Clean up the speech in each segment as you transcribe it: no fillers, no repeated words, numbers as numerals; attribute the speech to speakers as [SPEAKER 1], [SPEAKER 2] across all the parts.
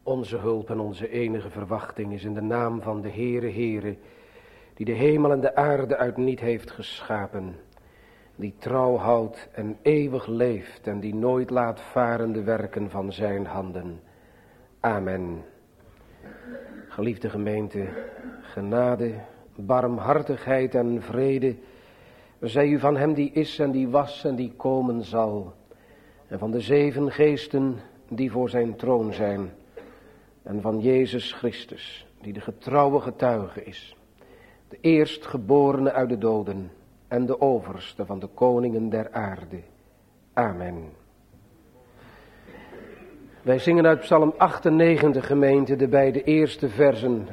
[SPEAKER 1] Onze hulp en onze enige verwachting is in de naam van de Heere, die de hemel en de aarde uit niet heeft geschapen, die trouw houdt en eeuwig leeft en die nooit laat varen de werken van zijn handen. Amen. Geliefde gemeente, genade, barmhartigheid en vrede zij u van hem die is en die was en die komen zal, en van de 7 geesten die voor zijn troon zijn, en van Jezus Christus, die de getrouwe getuige is, de eerstgeborene uit de doden en de overste van de koningen der aarde. Amen. Wij zingen uit Psalm 98, gemeente, de beide eerste versen.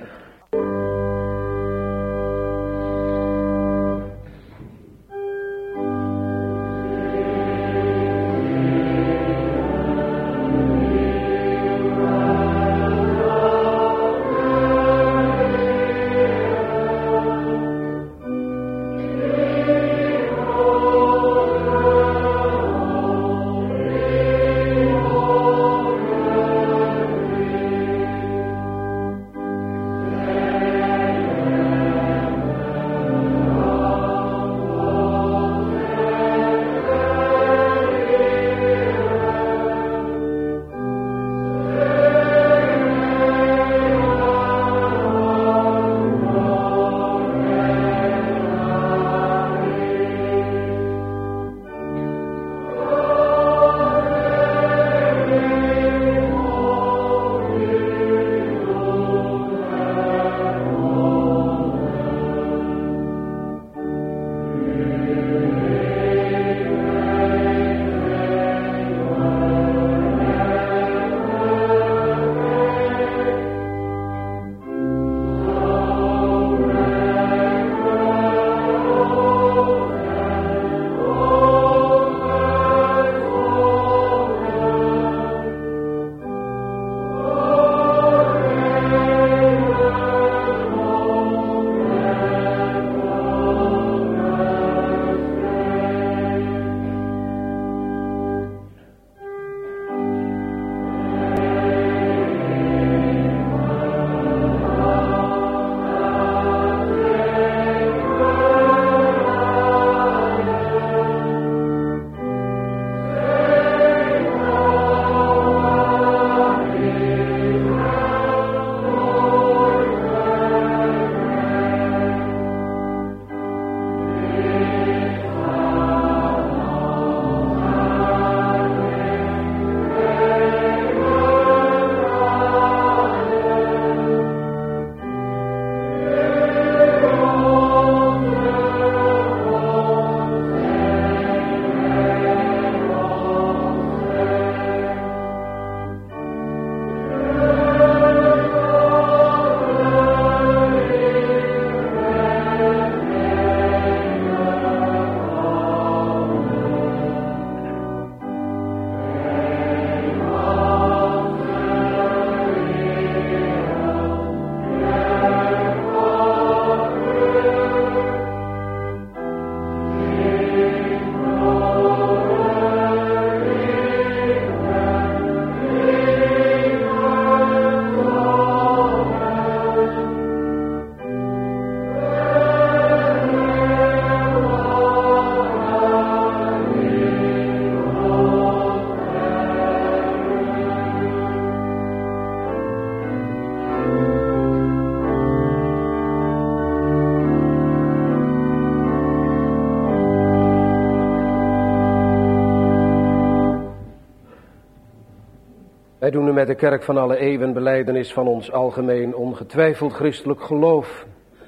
[SPEAKER 1] Wij doen nu met de kerk van alle eeuwen belijdenis van ons algemeen ongetwijfeld christelijk geloof.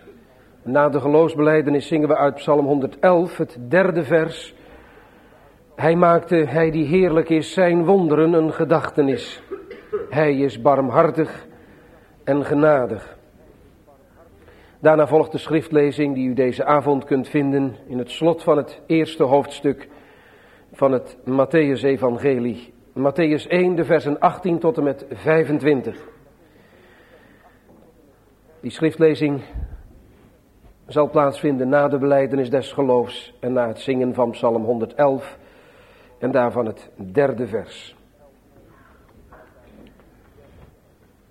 [SPEAKER 1] Na de geloofsbelijdenis zingen we uit Psalm 111, het 3e vers. Hij die heerlijk is, zijn wonderen een gedachtenis. Hij is barmhartig en genadig. Daarna volgt de schriftlezing die u deze avond kunt vinden in het slot van het eerste hoofdstuk van het Mattheüs-evangelie. Mattheüs 1, de versen 18 tot en met 25. Die schriftlezing zal plaatsvinden na de belijdenis des geloofs en na het zingen van Psalm 111 en daarvan het 3e vers.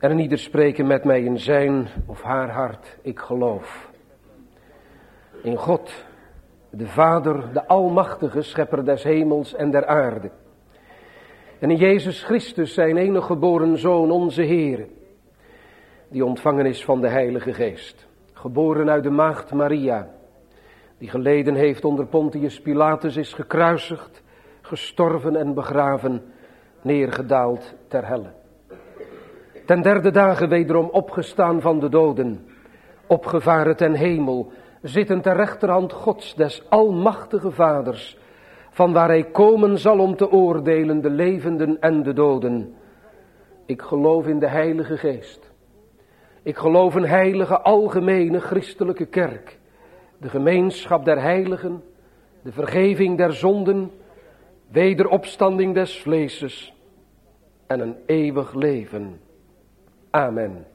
[SPEAKER 1] En een ieder spreken met mij in zijn of haar hart, ik geloof. In God, de Vader, de Almachtige, Schepper des hemels en der aarde. En in Jezus Christus, zijn enige geboren Zoon, onze Heer, die ontvangen is van de Heilige Geest. Geboren uit de maagd Maria, die geleden heeft onder Pontius Pilatus, is gekruisigd, gestorven en begraven, neergedaald ter helle. Ten derde dagen wederom opgestaan van de doden, opgevaren ten hemel, zitten ter rechterhand Gods, des almachtige Vaders, van waar hij komen zal om te oordelen de levenden en de doden. Ik geloof in de Heilige Geest. Ik geloof een heilige, algemene, christelijke kerk, de gemeenschap der heiligen, de vergeving der zonden, wederopstanding des vleeses en een eeuwig leven. Amen.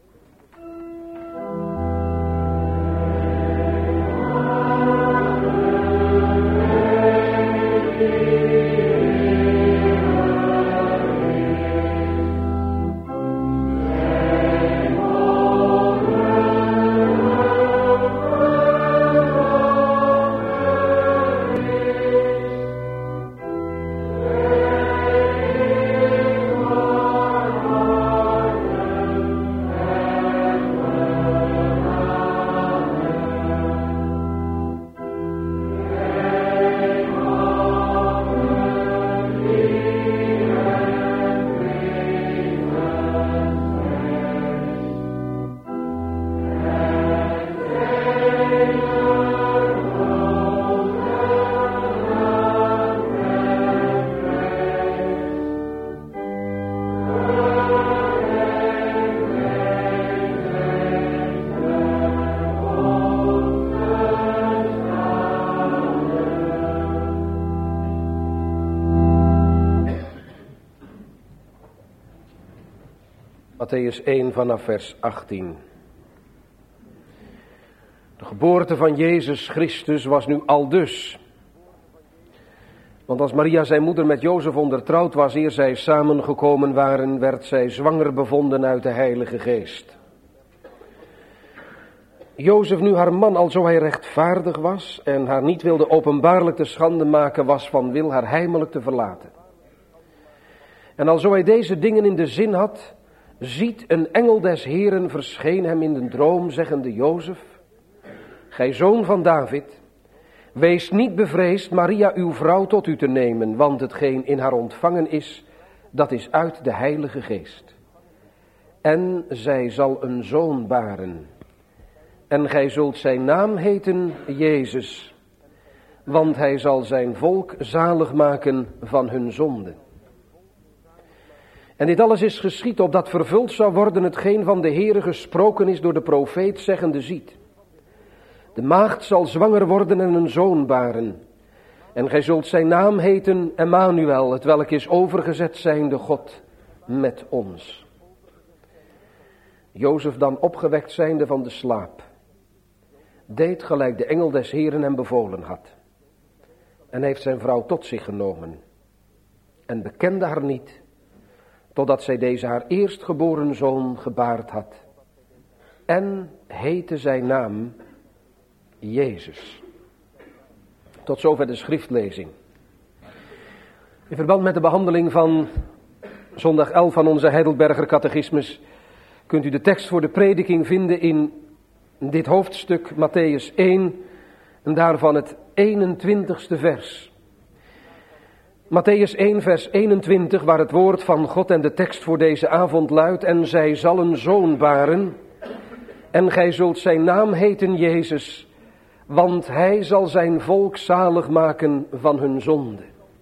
[SPEAKER 1] Mattheüs 1 vanaf vers 18. De geboorte van Jezus Christus was nu aldus. Want als Maria zijn moeder met Jozef ondertrouwd was, eer zij samengekomen waren, werd zij zwanger bevonden uit de Heilige Geest. Jozef nu haar man, alzo hij rechtvaardig was en haar niet wilde openbaarlijk te schande maken, was van wil haar heimelijk te verlaten. En alzo hij deze dingen in de zin had, ziet een engel des Heeren verscheen hem in een droom, zeggende: Jozef, gij zoon van David, wees niet bevreesd Maria uw vrouw tot u te nemen, want hetgeen in haar ontvangen is, dat is uit de Heilige Geest. En zij zal een zoon baren, en gij zult zijn naam heten Jezus, want hij zal zijn volk zalig maken van hun zonden. En dit alles is geschied opdat vervuld zou worden hetgeen van de Heere gesproken is door de profeet, zeggende: ziet, de maagd zal zwanger worden en een zoon baren. En gij zult zijn naam heten Emmanuel, hetwelk is overgezet zijnde God met ons. Jozef dan opgewekt zijnde van de slaap, deed gelijk de engel des Heeren hem bevolen had. En heeft zijn vrouw tot zich genomen. En bekende haar niet, totdat zij deze haar eerstgeboren zoon gebaard had. En heette zijn naam Jezus. Tot zover de schriftlezing. In verband met de behandeling van zondag 11 van onze Heidelberger Catechismus kunt u de tekst voor de prediking vinden in dit hoofdstuk Mattheüs 1 en daarvan het 21ste vers. Mattheüs 1 vers 21, waar het woord van God en de tekst voor deze avond luidt: en zij zal een zoon baren, en gij zult zijn naam heten Jezus, want hij zal zijn volk zalig maken van hun zonde.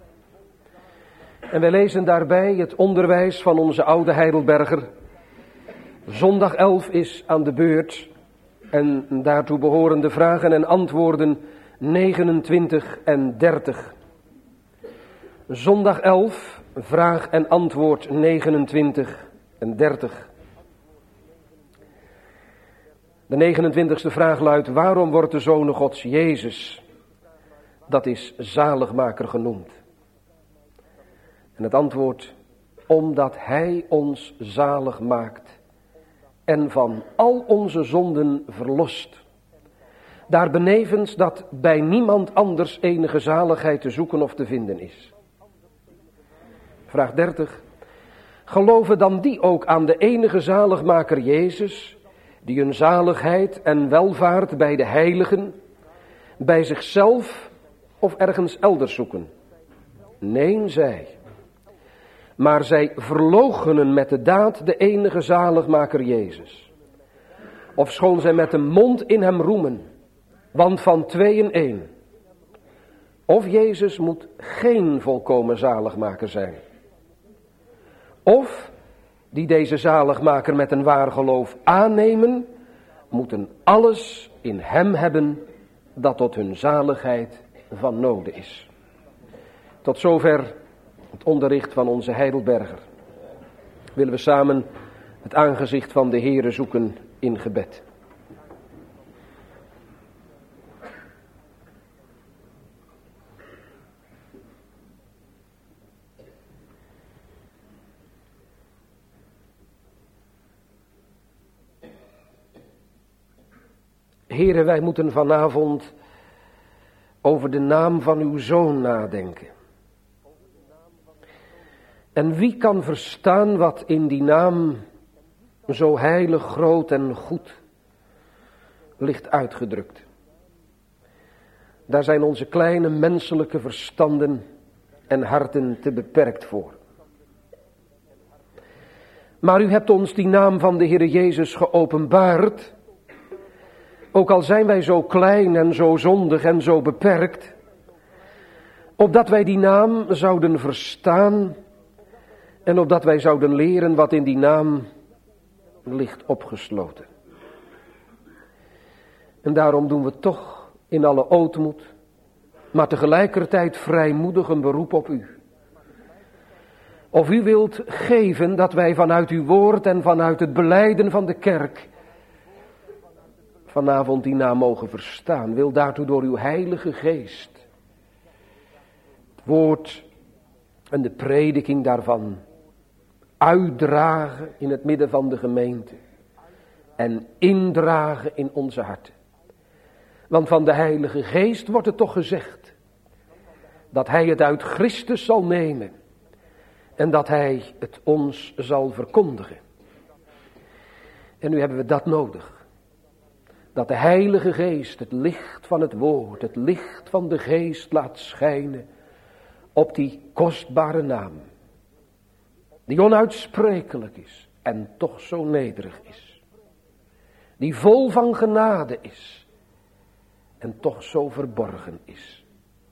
[SPEAKER 1] En wij lezen daarbij het onderwijs van onze oude Heidelberger. Zondag 11 is aan de beurt en daartoe behoren de vragen en antwoorden 29 en 30. Zondag 11, vraag en antwoord 29 en 30. De 29ste vraag luidt: waarom wordt de Zoon Gods Jezus, dat is zaligmaker, genoemd? En het antwoord: omdat hij ons zalig maakt en van al onze zonden verlost. Daarbenevens dat bij niemand anders enige zaligheid te zoeken of te vinden is. Vraag 30. Geloven dan die ook aan de enige zaligmaker Jezus, die hun zaligheid en welvaart bij de heiligen, bij zichzelf of ergens elders zoeken? Nee, zij. Maar zij verloochenen met de daad de enige zaligmaker Jezus. Ofschoon zij met de mond in hem roemen, want van tweeën één. Of Jezus moet geen volkomen zaligmaker zijn. Of die deze zaligmaker met een waar geloof aannemen, moeten alles in hem hebben dat tot hun zaligheid van noode is. Tot zover het onderricht van onze Heidelberger. Willen we samen het aangezicht van de Heere zoeken in gebed. Heere, wij moeten vanavond over de naam van uw Zoon nadenken. En wie kan verstaan wat in die naam zo heilig, groot en goed ligt uitgedrukt? Daar zijn onze kleine menselijke verstanden en harten te beperkt voor. Maar u hebt ons die naam van de Heere Jezus geopenbaard. Ook al zijn wij zo klein en zo zondig en zo beperkt, opdat wij die naam zouden verstaan en opdat wij zouden leren wat in die naam ligt opgesloten. En daarom doen we toch in alle ootmoed, maar tegelijkertijd vrijmoedig een beroep op u. Of u wilt geven dat wij vanuit uw woord en vanuit het belijden van de kerk vanavond die naam mogen verstaan. Wil daartoe door uw heilige geest het woord en de prediking daarvan uitdragen in het midden van de gemeente en indragen in onze harten. Want van de Heilige Geest wordt het toch gezegd dat hij het uit Christus zal nemen en dat hij het ons zal verkondigen. En nu hebben we dat nodig. Dat de Heilige Geest het licht van het woord, het licht van de Geest laat schijnen op die kostbare naam. Die onuitsprekelijk is en toch zo nederig is. Die vol van genade is en toch zo verborgen is.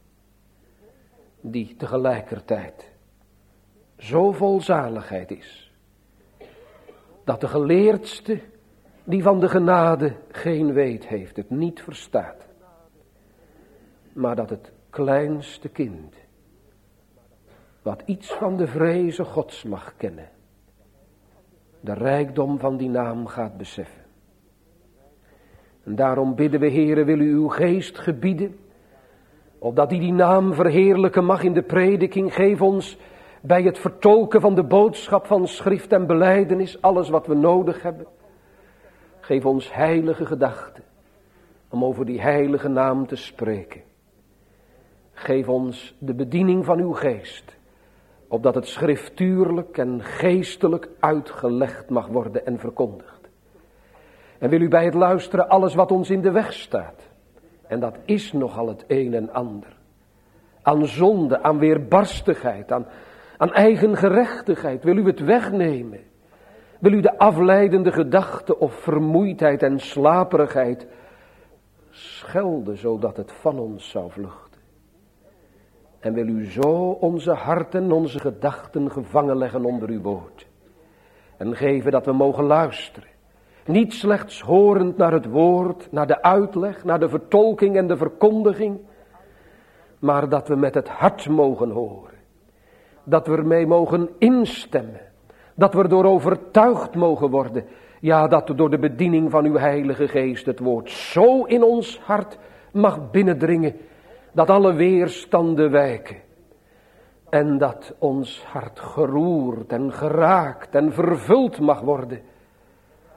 [SPEAKER 1] Die tegelijkertijd zo vol zaligheid is. Dat de geleerdste die van de genade geen weet heeft, het niet verstaat. Maar dat het kleinste kind, wat iets van de vreze Gods mag kennen, de rijkdom van die naam gaat beseffen. En daarom bidden we, Heere, wil u uw geest gebieden, opdat die naam verheerlijken mag in de prediking. Geef ons bij het vertolken van de boodschap van schrift en belijdenis alles wat we nodig hebben. Geef ons heilige gedachten om over die heilige naam te spreken. Geef ons de bediening van uw geest, opdat het schriftuurlijk en geestelijk uitgelegd mag worden en verkondigd. En wil u bij het luisteren alles wat ons in de weg staat, en dat is nogal het een en ander, aan zonde, aan weerbarstigheid, aan eigen gerechtigheid, wil u het wegnemen. Wil u de afleidende gedachte of vermoeidheid en slaperigheid schelden, zodat het van ons zou vluchten. En wil u zo onze harten, onze gedachten gevangen leggen onder uw woord. En geven dat we mogen luisteren. Niet slechts horend naar het woord, naar de uitleg, naar de vertolking en de verkondiging. Maar dat we met het hart mogen horen. Dat we ermee mogen instemmen. Dat we erdoor overtuigd mogen worden. Ja, dat door de bediening van uw Heilige Geest het woord zo in ons hart mag binnendringen. Dat alle weerstanden wijken. En dat ons hart geroerd en geraakt en vervuld mag worden.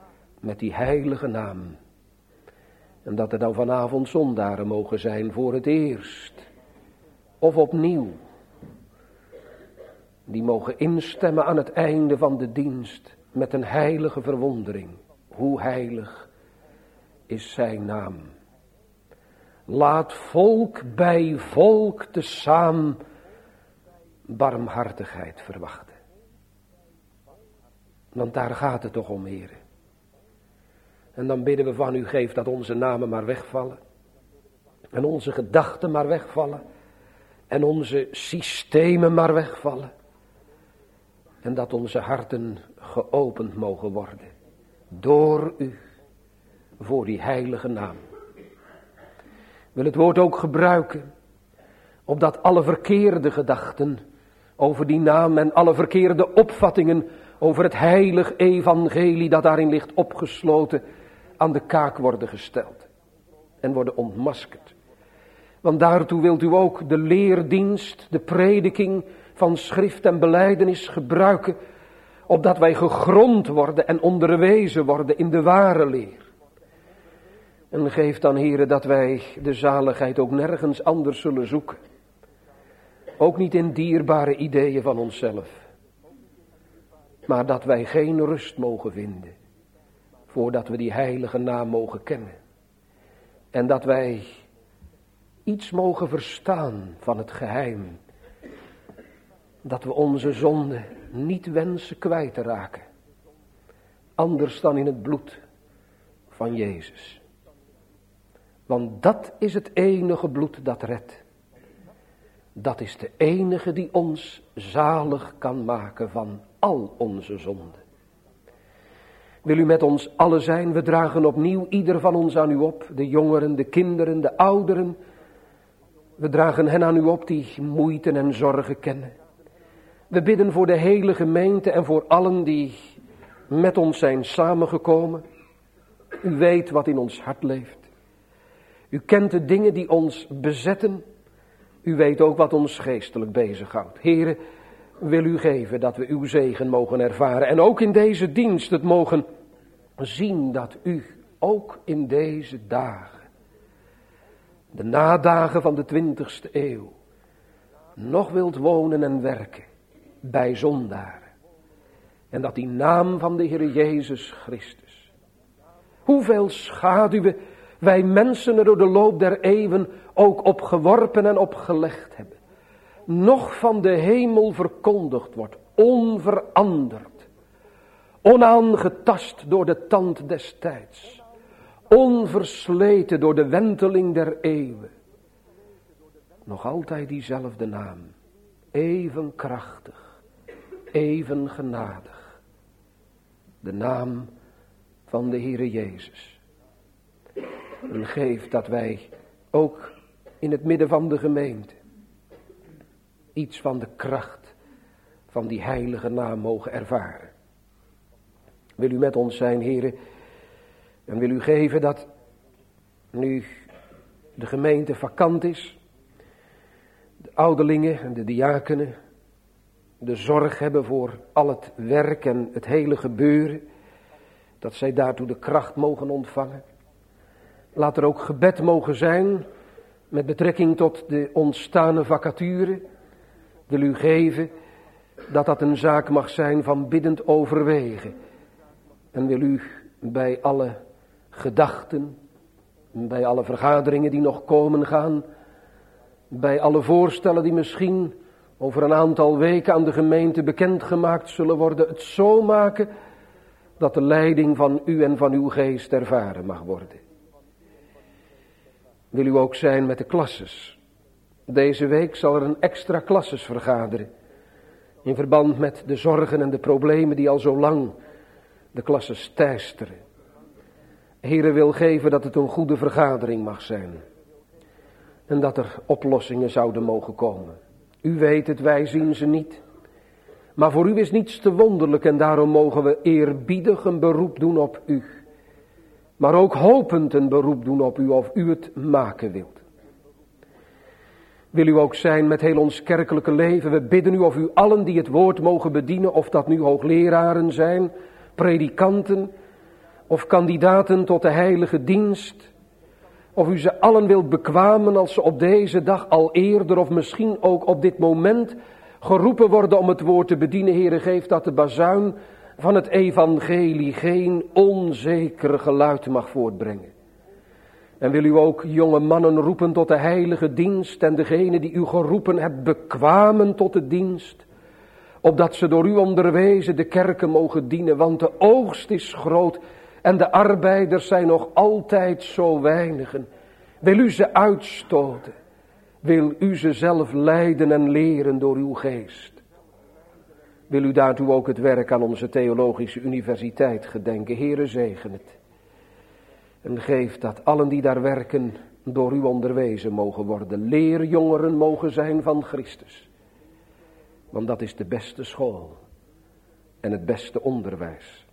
[SPEAKER 1] met die heilige naam. En dat er dan vanavond zondaren mogen zijn voor het eerst. Of opnieuw. Die mogen instemmen aan het einde van de dienst met een heilige verwondering. Hoe heilig is zijn naam. Laat volk bij volk tezamen barmhartigheid verwachten. Want daar gaat het toch om, heren. En dan bidden we van u, geef dat onze namen maar wegvallen. En onze gedachten maar wegvallen. En onze systemen maar wegvallen. En dat onze harten geopend mogen worden. Door u. Voor die heilige naam. Ik wil het woord ook gebruiken. Opdat alle verkeerde gedachten over die naam en alle verkeerde opvattingen over het heilig evangelie dat daarin ligt opgesloten aan de kaak worden gesteld. En worden ontmaskerd. Want daartoe wilt u ook de leerdienst, de prediking van schrift en belijdenis gebruiken. Opdat wij gegrond worden en onderwezen worden in de ware leer. En geef dan, heren, dat wij de zaligheid ook nergens anders zullen zoeken. Ook niet in dierbare ideeën van onszelf. Maar dat wij geen rust mogen vinden. Voordat we die heilige naam mogen kennen. En dat wij iets mogen verstaan van het geheim. Dat we onze zonde niet wensen kwijt te raken. Anders dan in het bloed van Jezus. Want dat is het enige bloed dat redt. Dat is de enige die ons zalig kan maken van al onze zonden. Wil u met ons allen zijn? We dragen opnieuw ieder van ons aan u op. De jongeren, de kinderen, de ouderen. We dragen hen aan u op die moeite en zorgen kennen. We bidden voor de hele gemeente en voor allen die met ons zijn samengekomen. U weet wat in ons hart leeft. U kent de dingen die ons bezetten. U weet ook wat ons geestelijk bezighoudt. Here, wil u geven dat we uw zegen mogen ervaren. En ook in deze dienst het mogen zien dat u ook in deze dagen, de nadagen van de 20e eeuw, nog wilt wonen en werken bij zondaren. En dat die naam van de Heer Jezus Christus, hoeveel schaduwen wij mensen er door de loop der eeuwen ook op geworpen en opgelegd hebben, nog van de hemel verkondigd wordt, onveranderd, onaangetast door de tand des tijds, onversleten door de wenteling der eeuwen. Nog altijd diezelfde naam, even krachtig, even genadig, de naam van de Heere Jezus. En geef dat wij ook in het midden van de gemeente iets van de kracht van die heilige naam mogen ervaren. Wil u met ons zijn, Heere, en wil u geven dat nu de gemeente vakant is, de ouderlingen en de diakenen de zorg hebben voor al het werk en het hele gebeuren, dat zij daartoe de kracht mogen ontvangen. Laat er ook gebed mogen zijn met betrekking tot de ontstane vacature. Wil u geven dat dat een zaak mag zijn van biddend overwegen. En wil u bij alle gedachten, bij alle vergaderingen die nog komen gaan, bij alle voorstellen die misschien over een aantal weken aan de gemeente bekendgemaakt zullen worden, het zo maken dat de leiding van u en van uw geest ervaren mag worden. Wil u ook zijn met de klasses. Deze week zal er een extra klasses vergaderen. In verband met de zorgen en de problemen die al zo lang de klasses teisteren. Heere, wil geven dat het een goede vergadering mag zijn. En dat er oplossingen zouden mogen komen. U weet het, wij zien ze niet. Maar voor u is niets te wonderlijk en daarom mogen we eerbiedig een beroep doen op u. Maar ook hopend een beroep doen op u of u het maken wilt. Wil u ook zijn met heel ons kerkelijke leven. We bidden u of u allen die het woord mogen bedienen, of dat nu hoogleraren zijn, predikanten, of kandidaten tot de heilige dienst, of u ze allen wilt bekwamen als ze op deze dag al eerder of misschien ook op dit moment geroepen worden om het woord te bedienen. Heere, geef dat de bazuin van het evangelie geen onzeker geluid mag voortbrengen. En wil u ook jonge mannen roepen tot de heilige dienst en degene die u geroepen hebt bekwamen tot de dienst, opdat ze door u onderwezen de kerken mogen dienen, want de oogst is groot en de arbeiders zijn nog altijd zo weinigen. Wil u ze uitstoten, wil u ze zelf leiden en leren door uw geest. Wil u daartoe ook het werk aan onze theologische universiteit gedenken. Heere, zegen het. En geef dat allen die daar werken door u onderwezen mogen worden. Leerjongeren mogen zijn van Christus. Want dat is de beste school en het beste onderwijs.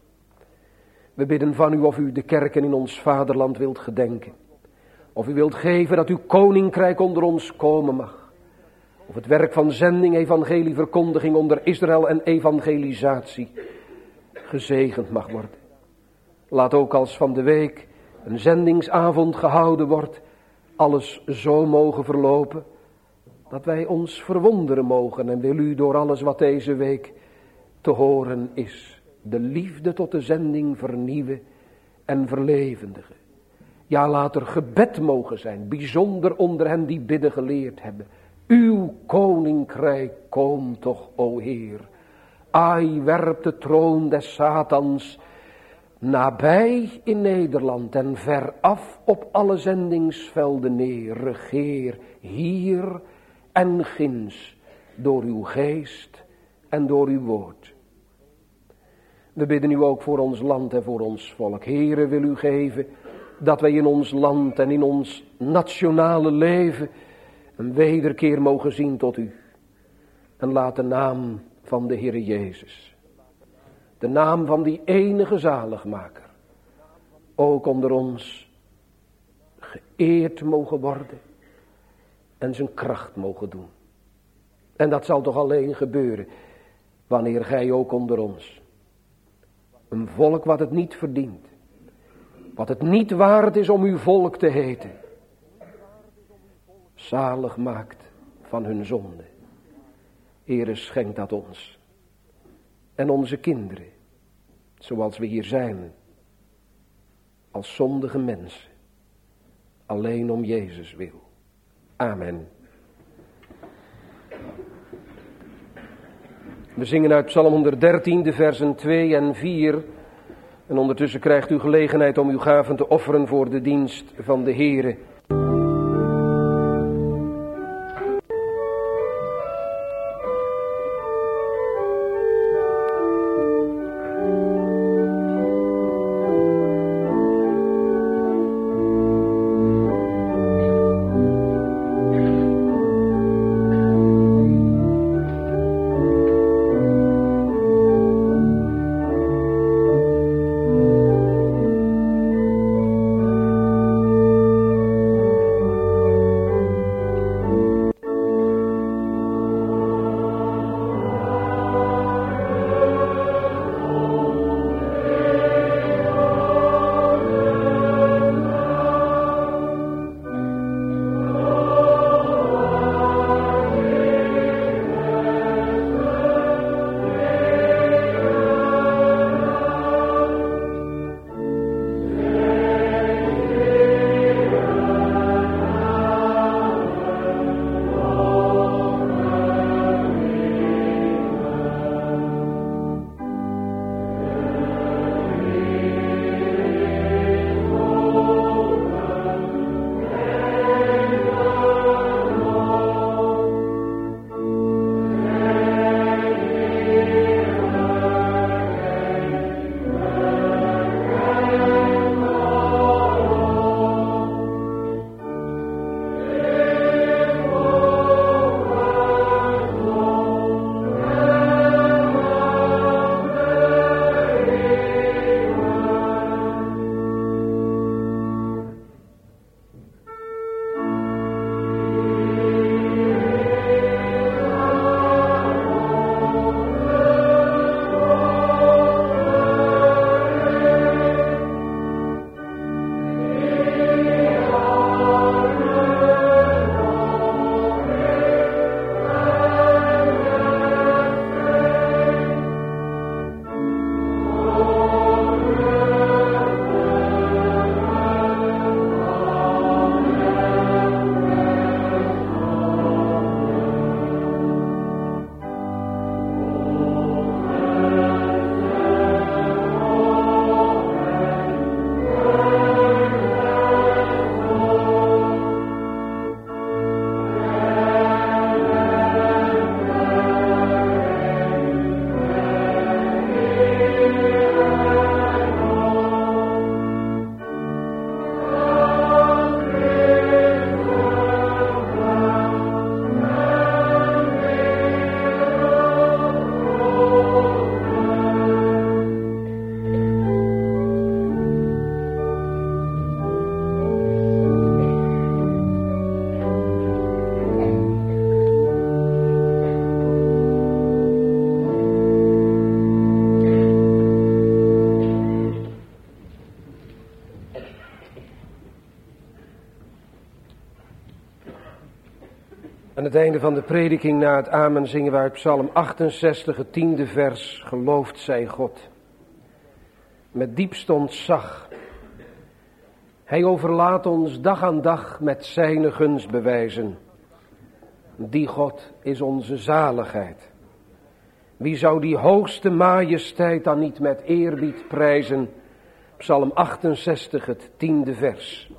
[SPEAKER 1] We bidden van u of u de kerken in ons vaderland wilt gedenken. Of u wilt geven dat uw koninkrijk onder ons komen mag. Of het werk van zending, evangelieverkondiging onder Israël en evangelisatie gezegend mag worden. Laat ook als van de week een zendingsavond gehouden wordt, alles zo mogen verlopen, dat wij ons verwonderen mogen. En wil u door alles wat deze week te horen is, de liefde tot de zending vernieuwen en verlevendigen. Ja, laat er gebed mogen zijn, bijzonder onder hen die bidden geleerd hebben. Uw koninkrijk komt toch, o Heer. Ai, werp de troon des Satans nabij in Nederland en veraf op alle zendingsvelden neer. Regeer hier en ginds door uw geest en door uw woord. We bidden u ook voor ons land en voor ons volk. Heere, wil u geven dat wij in ons land en in ons nationale leven een wederkeer mogen zien tot u. En laat de naam van de Heere Jezus, de naam van die enige zaligmaker, ook onder ons geëerd mogen worden en zijn kracht mogen doen. En dat zal toch alleen gebeuren wanneer gij ook onder ons, een volk wat het niet verdient, wat het niet waard is om uw volk te heten, zalig maakt van hun zonde. Heere, schenk dat ons en onze kinderen, zoals we hier zijn, als zondige mensen, alleen om Jezus wil. Amen. We zingen uit Psalm 113, de versen 2 en 4. En ondertussen krijgt u gelegenheid om uw gaven te offeren voor de dienst van de Heere. Aan het einde van de prediking na het amen zingen we uit Psalm 68, het 10e vers. Geloofd zij God. Met diepst ontzag. Hij overlaat ons dag aan dag met zijne gunstbewijzen. Die God is onze zaligheid. Wie zou die hoogste majesteit dan niet met eerbied prijzen? Psalm 68, het 10e vers.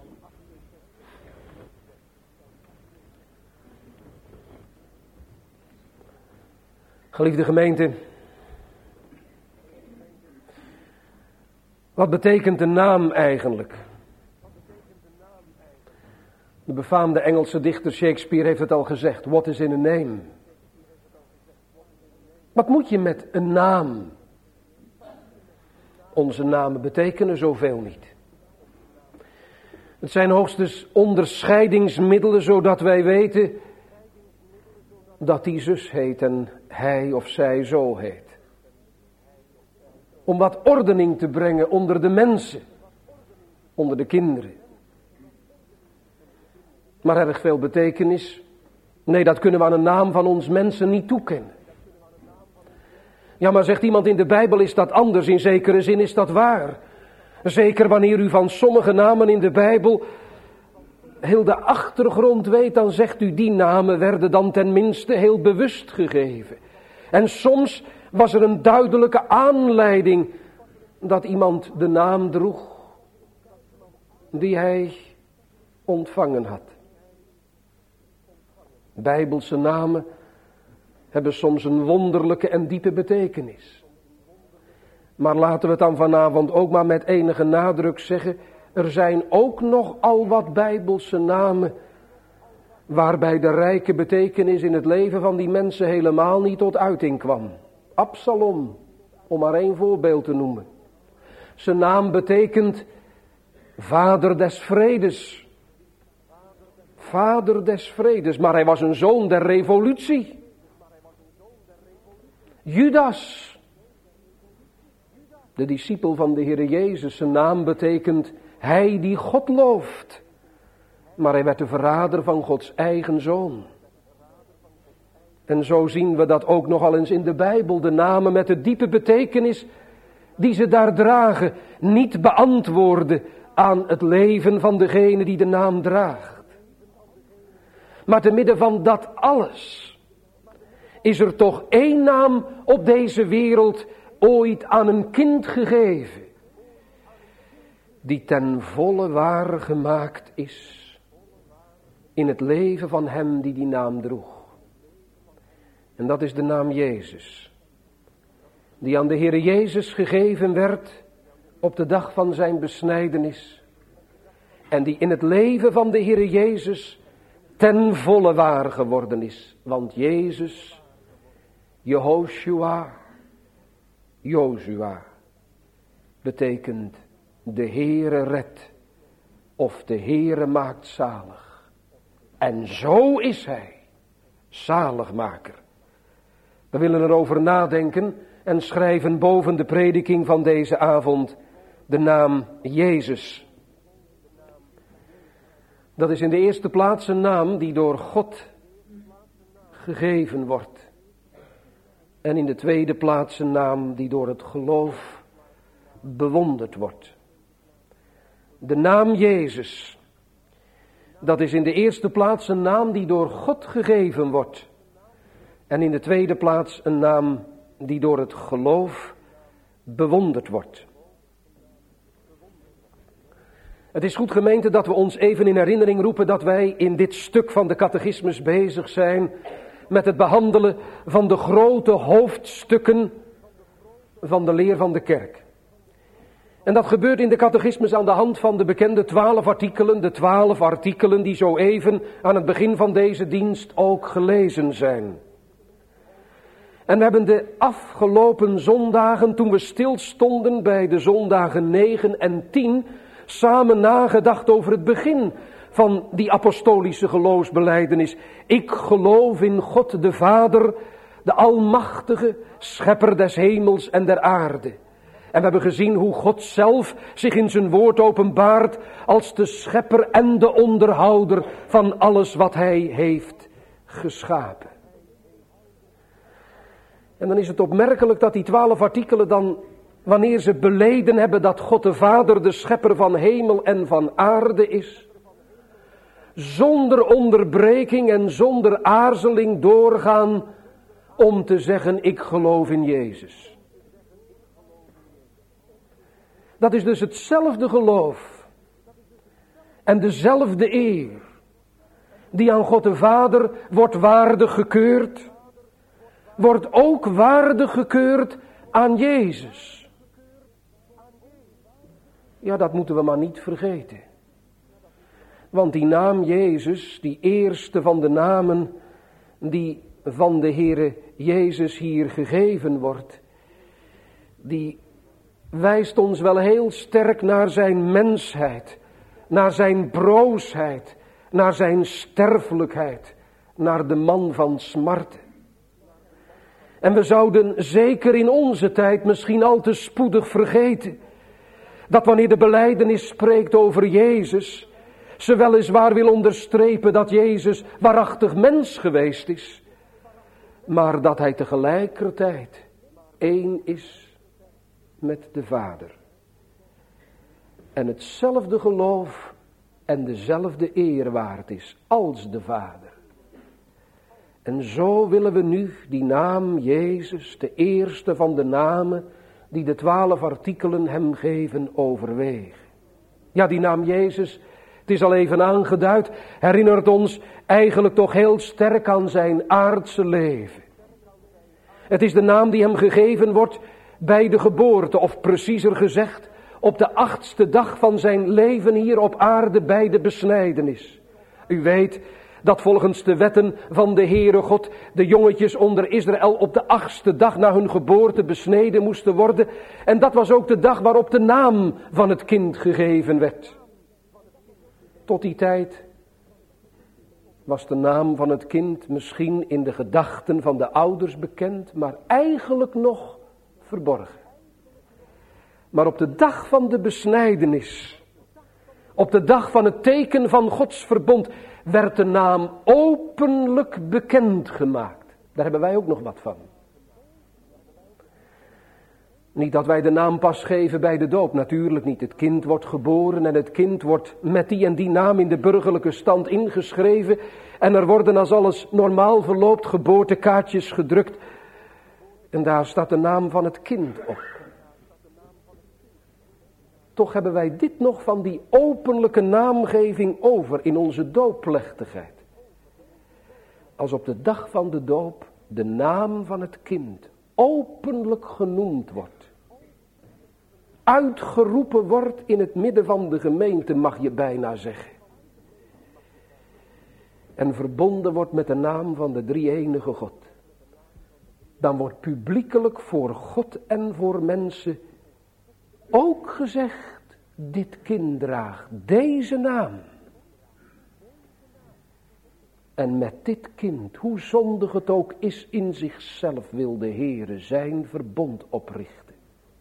[SPEAKER 1] Geliefde gemeente, wat betekent de naam eigenlijk? De befaamde Engelse dichter Shakespeare heeft het al gezegd. What is in a name? Wat moet je met een naam? Onze namen betekenen zoveel niet. Het zijn hoogstens onderscheidingsmiddelen zodat wij weten dat die zus heet en hij of zij zo heet. Om wat ordening te brengen onder de mensen, onder de kinderen. Maar erg veel betekenis? Nee, dat kunnen we aan een naam van ons mensen niet toekennen. Ja, maar zegt iemand in de Bijbel is dat anders, in zekere zin is dat waar. Zeker wanneer u van sommige namen in de Bijbel heel de achtergrond weet, dan zegt u die namen werden dan tenminste heel bewust gegeven. En soms was er een duidelijke aanleiding dat iemand de naam droeg die hij ontvangen had. Bijbelse namen hebben soms een wonderlijke en diepe betekenis. Maar laten we het dan vanavond ook maar met enige nadruk zeggen, er zijn ook nog al wat Bijbelse namen waarbij de rijke betekenis in het leven van die mensen helemaal niet tot uiting kwam. Absalom, om maar één voorbeeld te noemen. Zijn naam betekent vader des vredes. Vader des vredes, maar hij was een zoon der revolutie. Judas, de discipel van de Heere Jezus, zijn naam betekent hij die God looft. Maar hij werd de verrader van Gods eigen zoon. En zo zien we dat ook nogal eens in de Bijbel, de namen met de diepe betekenis die ze daar dragen, niet beantwoorden aan het leven van degene die de naam draagt. Maar te midden van dat alles is er toch één naam op deze wereld ooit aan een kind gegeven, die ten volle waar gemaakt is in het leven van hem die die naam droeg. En dat is de naam Jezus, die aan de Heere Jezus gegeven werd op de dag van zijn besnijdenis en die in het leven van de Heere Jezus ten volle waar geworden is. Want Jezus, Jehoshua, Jozua, betekent de Heere redt of de Heere maakt zalig. En zo is hij, zaligmaker. We willen erover nadenken en schrijven boven de prediking van deze avond de naam Jezus. Dat is in de eerste plaats een naam die door God gegeven wordt. En in de tweede plaats een naam die door het geloof bewonderd wordt. De naam Jezus, dat is in de eerste plaats een naam die door God gegeven wordt. En in de tweede plaats een naam die door het geloof bewonderd wordt. Het is goed, gemeente, dat we ons even in herinnering roepen dat wij in dit stuk van de catechismus bezig zijn met het behandelen van de grote hoofdstukken van de leer van de kerk. En dat gebeurt in de catechismus aan de hand van de bekende 12 artikelen, de 12 artikelen die zo even aan het begin van deze dienst ook gelezen zijn. En we hebben de afgelopen zondagen, toen we stilstonden bij de zondagen 9 en 10, samen nagedacht over het begin van die apostolische geloofsbelijdenis. Ik geloof in God de Vader, de almachtige schepper des hemels en der aarde. En we hebben gezien hoe God zelf zich in zijn woord openbaart als de schepper en de onderhouder van alles wat hij heeft geschapen. En dan is het opmerkelijk dat die 12 artikelen dan, wanneer ze beleden hebben dat God de Vader de schepper van hemel en van aarde is, zonder onderbreking en zonder aarzeling doorgaan om te zeggen: ik geloof in Jezus. Dat is dus hetzelfde geloof en dezelfde eer die aan God de Vader wordt waardig gekeurd, wordt ook waardig gekeurd aan Jezus. Ja, dat moeten we maar niet vergeten. Want die naam Jezus, die eerste van de namen die van de Heere Jezus hier gegeven wordt, die wijst ons wel heel sterk naar zijn mensheid, naar zijn broosheid, naar zijn sterfelijkheid, naar de man van smarten. En we zouden zeker in onze tijd misschien al te spoedig vergeten dat wanneer de belijdenis spreekt over Jezus, ze weliswaar wil onderstrepen dat Jezus waarachtig mens geweest is, maar dat hij tegelijkertijd één is met de Vader. En hetzelfde geloof en dezelfde eer waard is als de Vader. En zo willen we nu die naam Jezus, de eerste van de namen die de 12 artikelen hem geven, overwegen. Ja, die naam Jezus, het is al even aangeduid, herinnert ons eigenlijk toch heel sterk aan zijn aardse leven. Het is de naam die hem gegeven wordt bij de geboorte, of preciezer gezegd, op de 8e dag van zijn leven hier op aarde bij de besnijdenis. U weet dat volgens de wetten van de Heere God de jongetjes onder Israël op de 8e dag na hun geboorte besneden moesten worden. En dat was ook de dag waarop de naam van het kind gegeven werd. Tot die tijd was de naam van het kind misschien in de gedachten van de ouders bekend, maar eigenlijk nog verborgen. Maar op de dag van de besnijdenis, op de dag van het teken van Gods verbond, werd de naam openlijk bekendgemaakt. Daar hebben wij ook nog wat van. Niet dat wij de naam pas geven bij de doop, natuurlijk niet. Het kind wordt geboren en het kind wordt met die en die naam in de burgerlijke stand ingeschreven. En er worden, als alles normaal verloopt, geboortekaartjes gedrukt. En daar staat de naam van het kind op. Toch hebben wij dit nog van die openlijke naamgeving over in onze doopplechtigheid. Als op de dag van de doop de naam van het kind openlijk genoemd wordt. Uitgeroepen wordt in het midden van de gemeente, mag je bijna zeggen. En verbonden wordt met de naam van de drie-enige God. Dan wordt publiekelijk voor God en voor mensen ook gezegd: dit kind draagt deze naam. En met dit kind, hoe zondig het ook is in zichzelf, wil de Heere zijn verbond oprichten.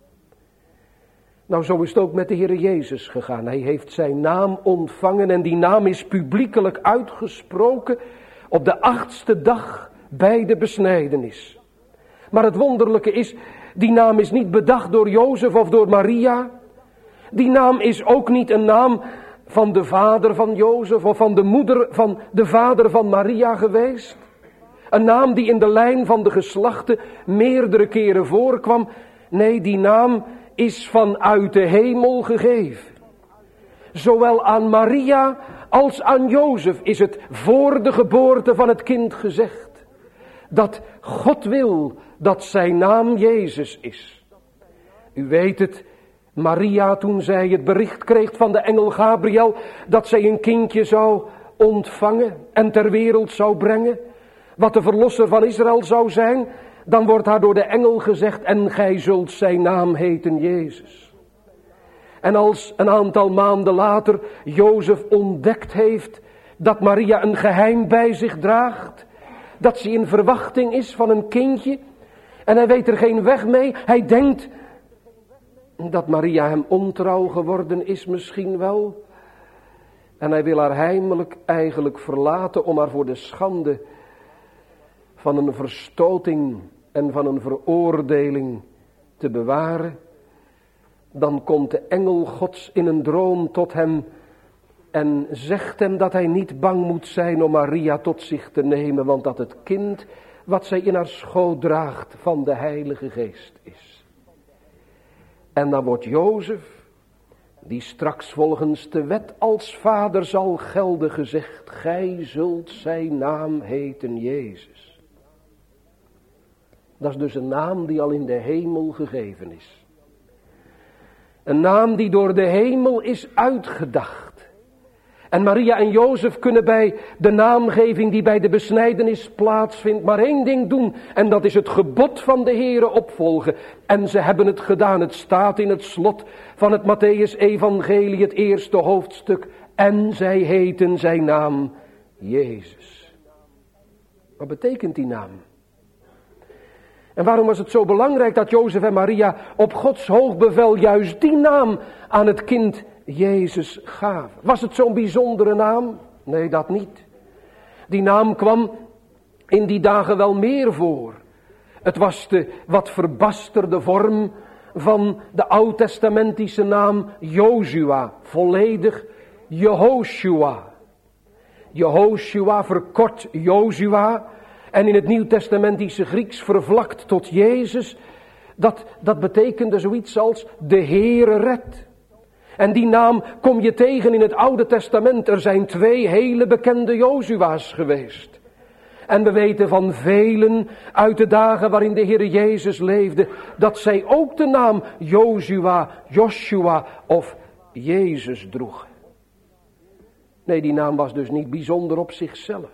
[SPEAKER 1] Nou, zo is het ook met de Heere Jezus gegaan. Hij heeft zijn naam ontvangen en die naam is publiekelijk uitgesproken op de 8e dag bij de besnijdenis. Maar het wonderlijke is, die naam is niet bedacht door Jozef of door Maria. Die naam is ook niet een naam van de vader van Jozef of van de moeder van de vader van Maria geweest. Een naam die in de lijn van de geslachten meerdere keren voorkwam. Nee, die naam is vanuit de hemel gegeven. Zowel aan Maria als aan Jozef is het voor de geboorte van het kind gezegd dat God wil dat zijn naam Jezus is. U weet het, Maria, toen zij het bericht kreeg van de engel Gabriel dat zij een kindje zou ontvangen en ter wereld zou brengen, wat de verlosser van Israël zou zijn, dan wordt haar door de engel gezegd: en gij zult zijn naam heten Jezus. En als een aantal maanden later Jozef ontdekt heeft dat Maria een geheim bij zich draagt, dat ze in verwachting is van een kindje en hij weet er geen weg mee, hij denkt dat Maria hem ontrouw geworden is misschien wel. En hij wil haar heimelijk eigenlijk verlaten om haar voor de schande van een verstoting en van een veroordeling te bewaren, dan komt de engel Gods in een droom tot hem en zegt hem dat hij niet bang moet zijn om Maria tot zich te nemen, want dat het kind wat zij in haar schoot draagt van de Heilige Geest is. En dan wordt Jozef, die straks volgens de wet als vader zal gelden, gezegd: gij zult zijn naam heten Jezus. Dat is dus een naam die al in de hemel gegeven is. Een naam die door de hemel is uitgedacht. En Maria en Jozef kunnen bij de naamgeving die bij de besnijdenis plaatsvindt maar één ding doen. En dat is het gebod van de Heere opvolgen. En ze hebben het gedaan. Het staat in het slot van het Mattheüs-evangelie, het eerste hoofdstuk. En zij heten zijn naam Jezus. Wat betekent die naam? En waarom was het zo belangrijk dat Jozef en Maria op Gods hoogbevel juist die naam aan het kind Jezus gaven? Was het zo'n bijzondere naam? Nee, dat niet. Die naam kwam in die dagen wel meer voor. Het was de wat verbasterde vorm van de oud-testamentische naam Jozua, volledig Jehoshua. Jehoshua verkort Jozua en in het nieuwtestamentische Grieks vervlakt tot Jezus. Dat betekende zoiets als de Heere redt. En die naam kom je tegen in het Oude Testament. Er zijn 2 hele bekende Jozua's geweest. En we weten van velen uit de dagen waarin de Heer Jezus leefde, dat zij ook de naam Jozua, Joshua of Jezus droegen. Nee, die naam was dus niet bijzonder op zichzelf.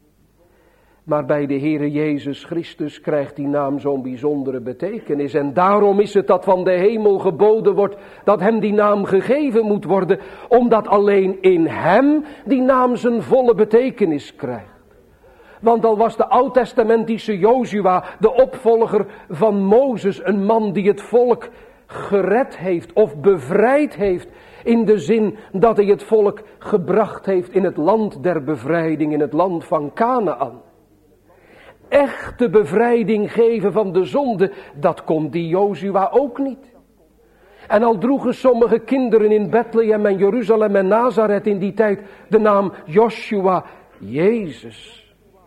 [SPEAKER 1] Maar bij de Heere Jezus Christus krijgt die naam zo'n bijzondere betekenis. En daarom is het dat van de hemel geboden wordt dat hem die naam gegeven moet worden. Omdat alleen in hem die naam zijn volle betekenis krijgt. Want al was de oud-testamentische Jozua de opvolger van Mozes, een man die het volk gered heeft of bevrijd heeft. In de zin dat hij het volk gebracht heeft in het land der bevrijding, in het land van Kanaän. Echte bevrijding geven van de zonde, dat kon die Jozua ook niet. En al droegen sommige kinderen in Bethlehem en Jeruzalem en Nazareth in die tijd de naam Joshua, Jezus.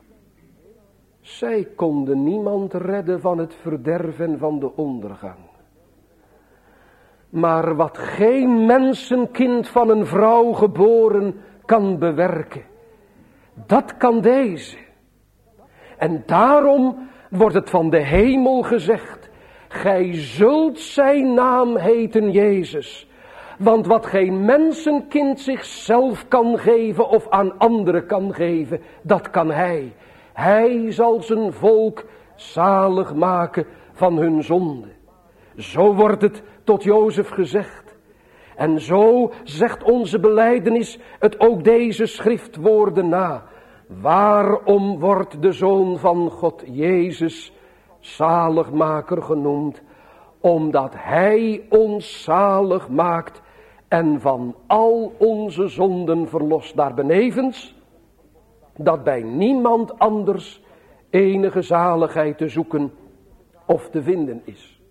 [SPEAKER 1] Zij konden niemand redden van het verderf en van de ondergang. Maar wat geen mensenkind van een vrouw geboren kan bewerken, dat kan deze. En daarom wordt het van de hemel gezegd: gij zult zijn naam heten Jezus. Want wat geen mensenkind zichzelf kan geven of aan anderen kan geven, dat kan hij. Hij zal zijn volk zalig maken van hun zonde. Zo wordt het tot Jozef gezegd. En zo zegt onze belijdenis het ook deze schriftwoorden na. Waarom wordt de Zoon van God Jezus zaligmaker genoemd? Omdat hij ons zalig maakt en van al onze zonden verlost. Daarbenevens dat bij niemand anders enige zaligheid te zoeken of te vinden is.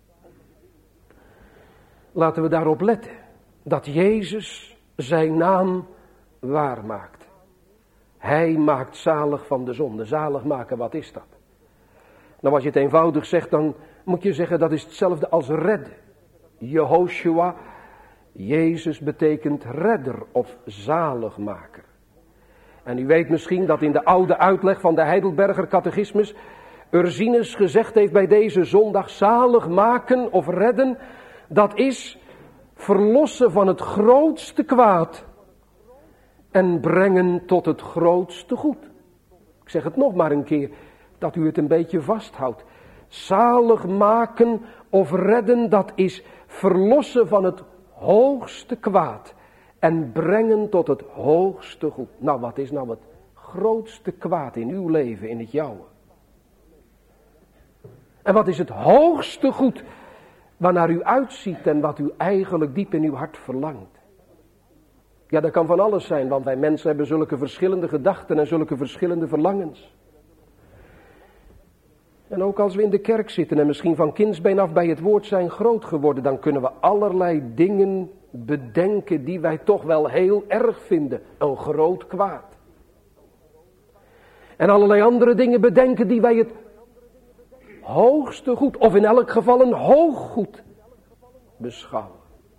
[SPEAKER 1] Laten we daarop letten dat Jezus zijn naam waarmaakt. Hij maakt zalig van de zonde. Zalig maken, wat is dat? Nou, als je het eenvoudig zegt, dan moet je zeggen dat is hetzelfde als redden. Jehoshua, Jezus betekent redder of zaligmaker. En u weet misschien dat in de oude uitleg van de Heidelberger Catechismus Ursinus gezegd heeft bij deze zondag: zalig maken of redden, dat is verlossen van het grootste kwaad en brengen tot het grootste goed. Ik zeg het nog maar een keer, dat u het een beetje vasthoudt. Zalig maken of redden, dat is verlossen van het hoogste kwaad en brengen tot het hoogste goed. Nou, wat is nou het grootste kwaad in uw leven, in het jouwe? En wat is het hoogste goed waarnaar u uitziet en wat u eigenlijk diep in uw hart verlangt? Ja, dat kan van alles zijn, want wij mensen hebben zulke verschillende gedachten en zulke verschillende verlangens. En ook als we in de kerk zitten en misschien van kindsbeen af bij het woord zijn groot geworden, dan kunnen we allerlei dingen bedenken die wij toch wel heel erg vinden. Een groot kwaad. En allerlei andere dingen bedenken die wij het hoogste goed, of in elk geval een hoog goed, beschouwen.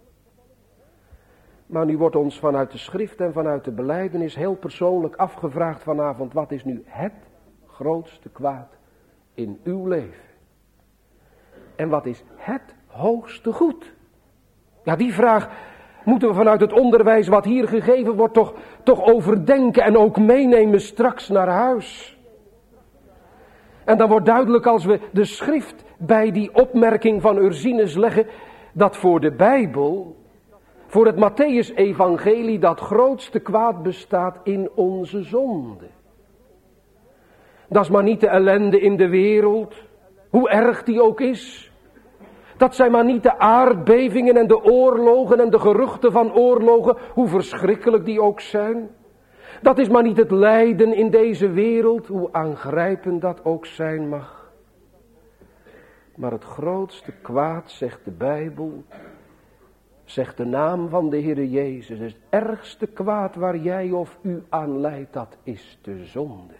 [SPEAKER 1] Maar nu wordt ons vanuit de schrift en vanuit de belijdenis heel persoonlijk afgevraagd vanavond, wat is nu het grootste kwaad in uw leven? En wat is het hoogste goed? Ja, die vraag moeten we vanuit het onderwijs wat hier gegeven wordt toch overdenken en ook meenemen straks naar huis. En dan wordt duidelijk als we de schrift bij die opmerking van Ursinus leggen, dat voor de Bijbel, voor het Mattheüs-evangelie, dat grootste kwaad bestaat in onze zonde. Dat is maar niet de ellende in de wereld, hoe erg die ook is. Dat zijn maar niet de aardbevingen en de oorlogen en de geruchten van oorlogen, hoe verschrikkelijk die ook zijn. Dat is maar niet het lijden in deze wereld, hoe aangrijpend dat ook zijn mag. Maar het grootste kwaad, zegt de Bijbel, zegt de naam van de Heere Jezus, het ergste kwaad waar jij of u aan lijdt, dat is de zonde.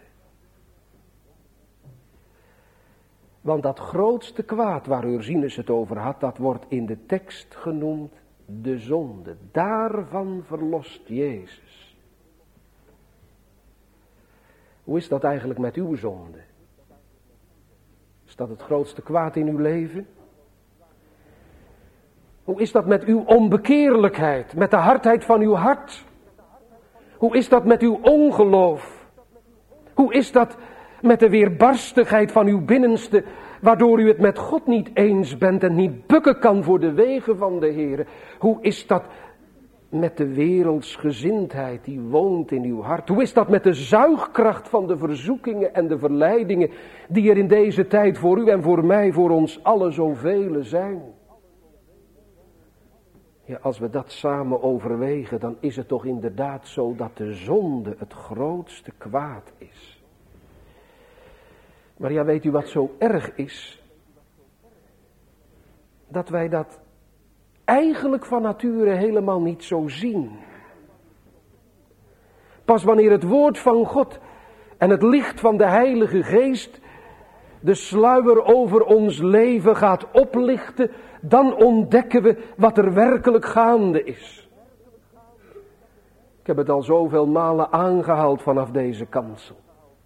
[SPEAKER 1] Want dat grootste kwaad waar Ursinus het over had, dat wordt in de tekst genoemd de zonde. Daarvan verlost Jezus. Hoe is dat eigenlijk met uw zonde? Is dat het grootste kwaad in uw leven? Hoe is dat met uw onbekeerlijkheid, met de hardheid van uw hart? Hoe is dat met uw ongeloof? Hoe is dat met de weerbarstigheid van uw binnenste, waardoor u het met God niet eens bent en niet bukken kan voor de wegen van de Heer? Hoe is dat met de wereldsgezindheid die woont in uw hart? Hoe is dat met de zuigkracht van de verzoekingen en de verleidingen die er in deze tijd voor u en voor mij, voor ons allen zoveel zijn? Ja, als we dat samen overwegen, dan is het toch inderdaad zo dat de zonde het grootste kwaad is. Maar ja, weet u wat zo erg is? Dat wij dat eigenlijk van nature helemaal niet zo zien. Pas wanneer het woord van God en het licht van de Heilige Geest de sluier over ons leven gaat oplichten, dan ontdekken we wat er werkelijk gaande is. Ik heb het al zoveel malen aangehaald vanaf deze kansel.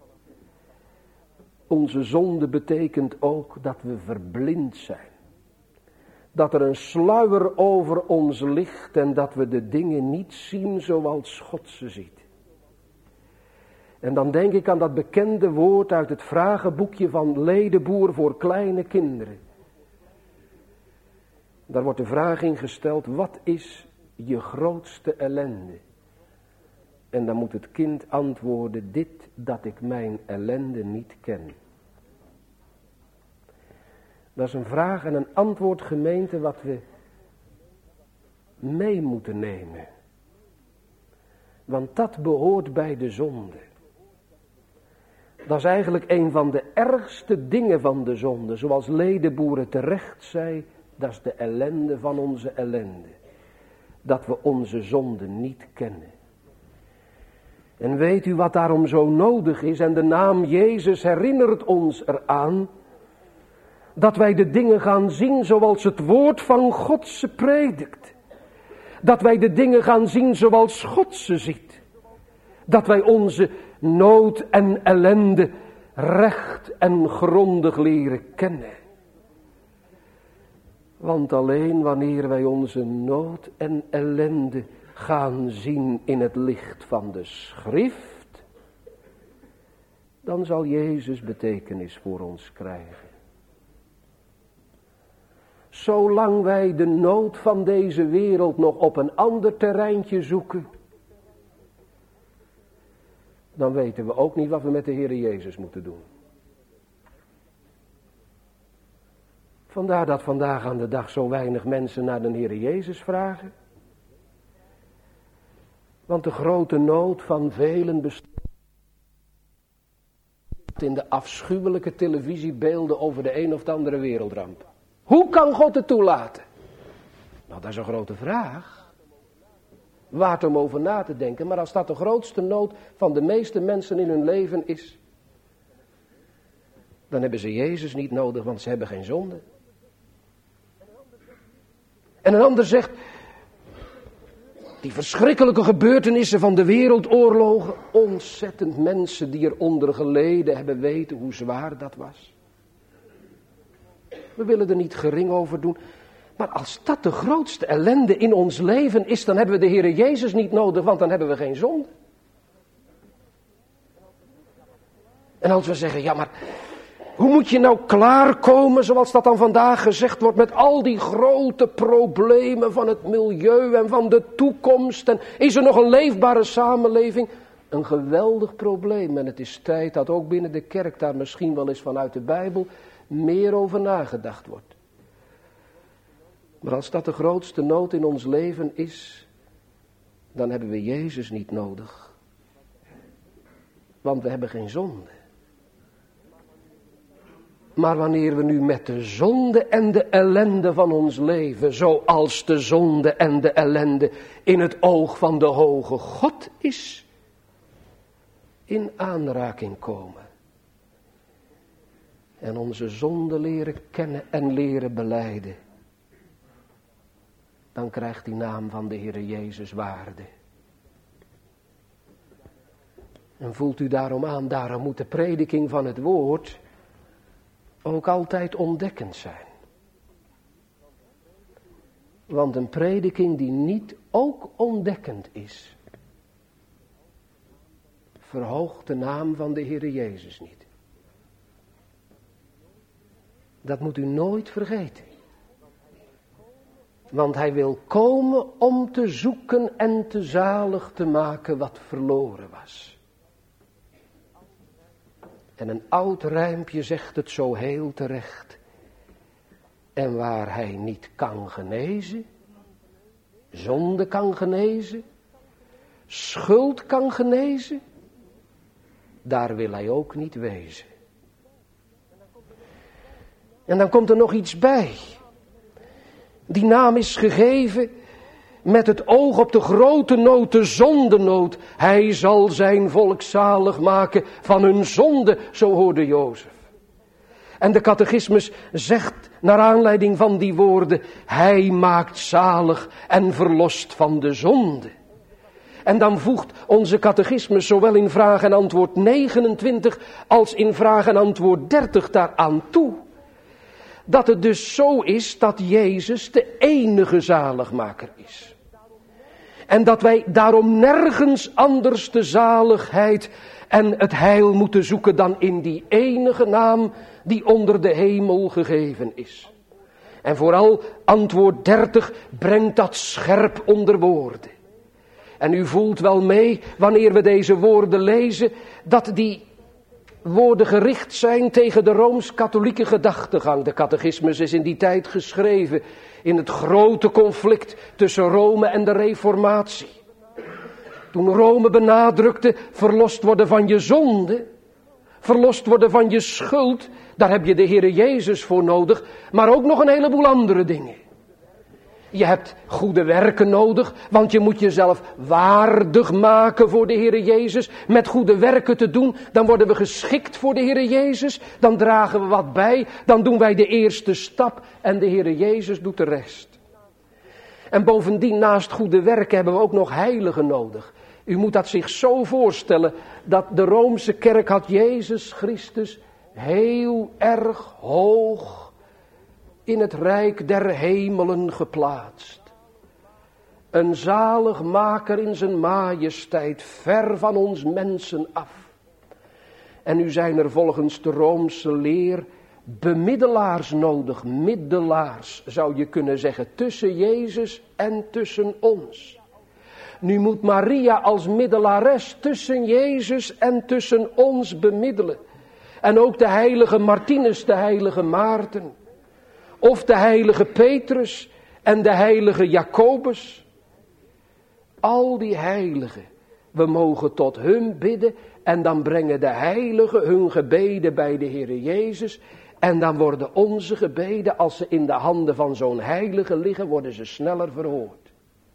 [SPEAKER 1] Onze zonde betekent ook dat we verblind zijn. Dat er een sluier over ons ligt en dat we de dingen niet zien zoals God ze ziet. En dan denk ik aan dat bekende woord uit het vragenboekje van Ledeboer voor kleine kinderen. Daar wordt de vraag in gesteld, wat is je grootste ellende? En dan moet het kind antwoorden, dit dat ik mijn ellende niet ken. Dat is een vraag en een antwoord, gemeente, wat we mee moeten nemen. Want dat behoort bij de zonde. Dat is eigenlijk een van de ergste dingen van de zonde. Zoals Ledeboer terecht zei, dat is de ellende van onze ellende. Dat we onze zonde niet kennen. En weet u wat daarom zo nodig is? En de naam Jezus herinnert ons eraan dat wij de dingen gaan zien zoals het woord van God ze predikt. Dat wij de dingen gaan zien zoals God ze ziet. Dat wij onze nood en ellende recht en grondig leren kennen. Want alleen wanneer wij onze nood en ellende gaan zien in het licht van de schrift, dan zal Jezus betekenis voor ons krijgen. Zolang wij de nood van deze wereld nog op een ander terreintje zoeken, dan weten we ook niet wat we met de Heere Jezus moeten doen. Vandaar dat vandaag aan de dag zo weinig mensen naar de Heere Jezus vragen. Want de grote nood van velen bestaat in de afschuwelijke televisiebeelden over de een of de andere wereldramp. Hoe kan God het toelaten? Nou, dat is een grote vraag. Waard om over na te denken, maar als dat de grootste nood van de meeste mensen in hun leven is, dan hebben ze Jezus niet nodig, want ze hebben geen zonde. En een ander zegt, die verschrikkelijke gebeurtenissen van de wereldoorlogen, ontzettend mensen die eronder geleden hebben weten hoe zwaar dat was. We willen er niet gering over doen, maar als dat de grootste ellende in ons leven is, dan hebben we de Heere Jezus niet nodig, want dan hebben we geen zonde. En als we zeggen, ja maar hoe moet je nou klaarkomen, zoals dat dan vandaag gezegd wordt, met al die grote problemen van het milieu en van de toekomst. En is er nog een leefbare samenleving? Een geweldig probleem. En het is tijd dat ook binnen de kerk daar misschien wel eens vanuit de Bijbel meer over nagedacht wordt. Maar als dat de grootste nood in ons leven is, dan hebben we Jezus niet nodig. Want we hebben geen zonde. Maar wanneer we nu met de zonde en de ellende van ons leven, zoals de zonde en de ellende in het oog van de hoge God is, in aanraking komen. En onze zonde leren kennen en leren belijden. Dan krijgt die naam van de Heere Jezus waarde. En voelt u daarom aan, daarom moet de prediking van het woord ook altijd ontdekkend zijn. Want een prediking die niet ook ontdekkend is, verhoogt de naam van de Heere Jezus niet. Dat moet u nooit vergeten. Want hij wil komen om te zoeken en te zalig te maken wat verloren was. En een oud rijmpje zegt het zo heel terecht. En waar hij niet kan genezen, zonde kan genezen, schuld kan genezen, daar wil hij ook niet wezen. En dan komt er nog iets bij. Die naam is gegeven met het oog op de grote nood, de zondenood. Hij zal zijn volk zalig maken van hun zonde, zo hoorde Jozef. En de catechismus zegt naar aanleiding van die woorden, hij maakt zalig en verlost van de zonde. En dan voegt onze catechismus zowel in vraag en antwoord 29 als in vraag en antwoord 30 daaraan toe. Dat het dus zo is dat Jezus de enige zaligmaker is. En dat wij daarom nergens anders de zaligheid en het heil moeten zoeken dan in die enige naam die onder de hemel gegeven is. En vooral antwoord 30 brengt dat scherp onder woorden. En u voelt wel mee wanneer we deze woorden lezen dat die woorden gericht zijn tegen de Rooms-katholieke gedachtegang. De catechismus is in die tijd geschreven in het grote conflict tussen Rome en de Reformatie. Toen Rome benadrukte verlost worden van je zonde, verlost worden van je schuld, daar heb je de Heere Jezus voor nodig, maar ook nog een heleboel andere dingen. Je hebt goede werken nodig, want je moet jezelf waardig maken voor de Heere Jezus. Met goede werken te doen, dan worden we geschikt voor de Heere Jezus. Dan dragen we wat bij, dan doen wij de eerste stap en de Heere Jezus doet de rest. En bovendien, naast goede werken hebben we ook nog heiligen nodig. U moet dat zich zo voorstellen, dat de Roomse kerk had Jezus Christus heel erg hoog in het rijk der hemelen geplaatst. Een zaligmaker in zijn majesteit, ver van ons mensen af. En nu zijn er volgens de Roomse leer bemiddelaars nodig, middelaars zou je kunnen zeggen, tussen Jezus en tussen ons. Nu moet Maria als middelares tussen Jezus en tussen ons bemiddelen. En ook de heilige Martinus, de heilige Maarten. Of de heilige Petrus en de heilige Jacobus. Al die heiligen, we mogen tot hun bidden En dan brengen de heiligen hun gebeden bij de Heere Jezus. En dan worden onze gebeden, als ze in de handen van zo'n heilige liggen, worden ze sneller verhoord.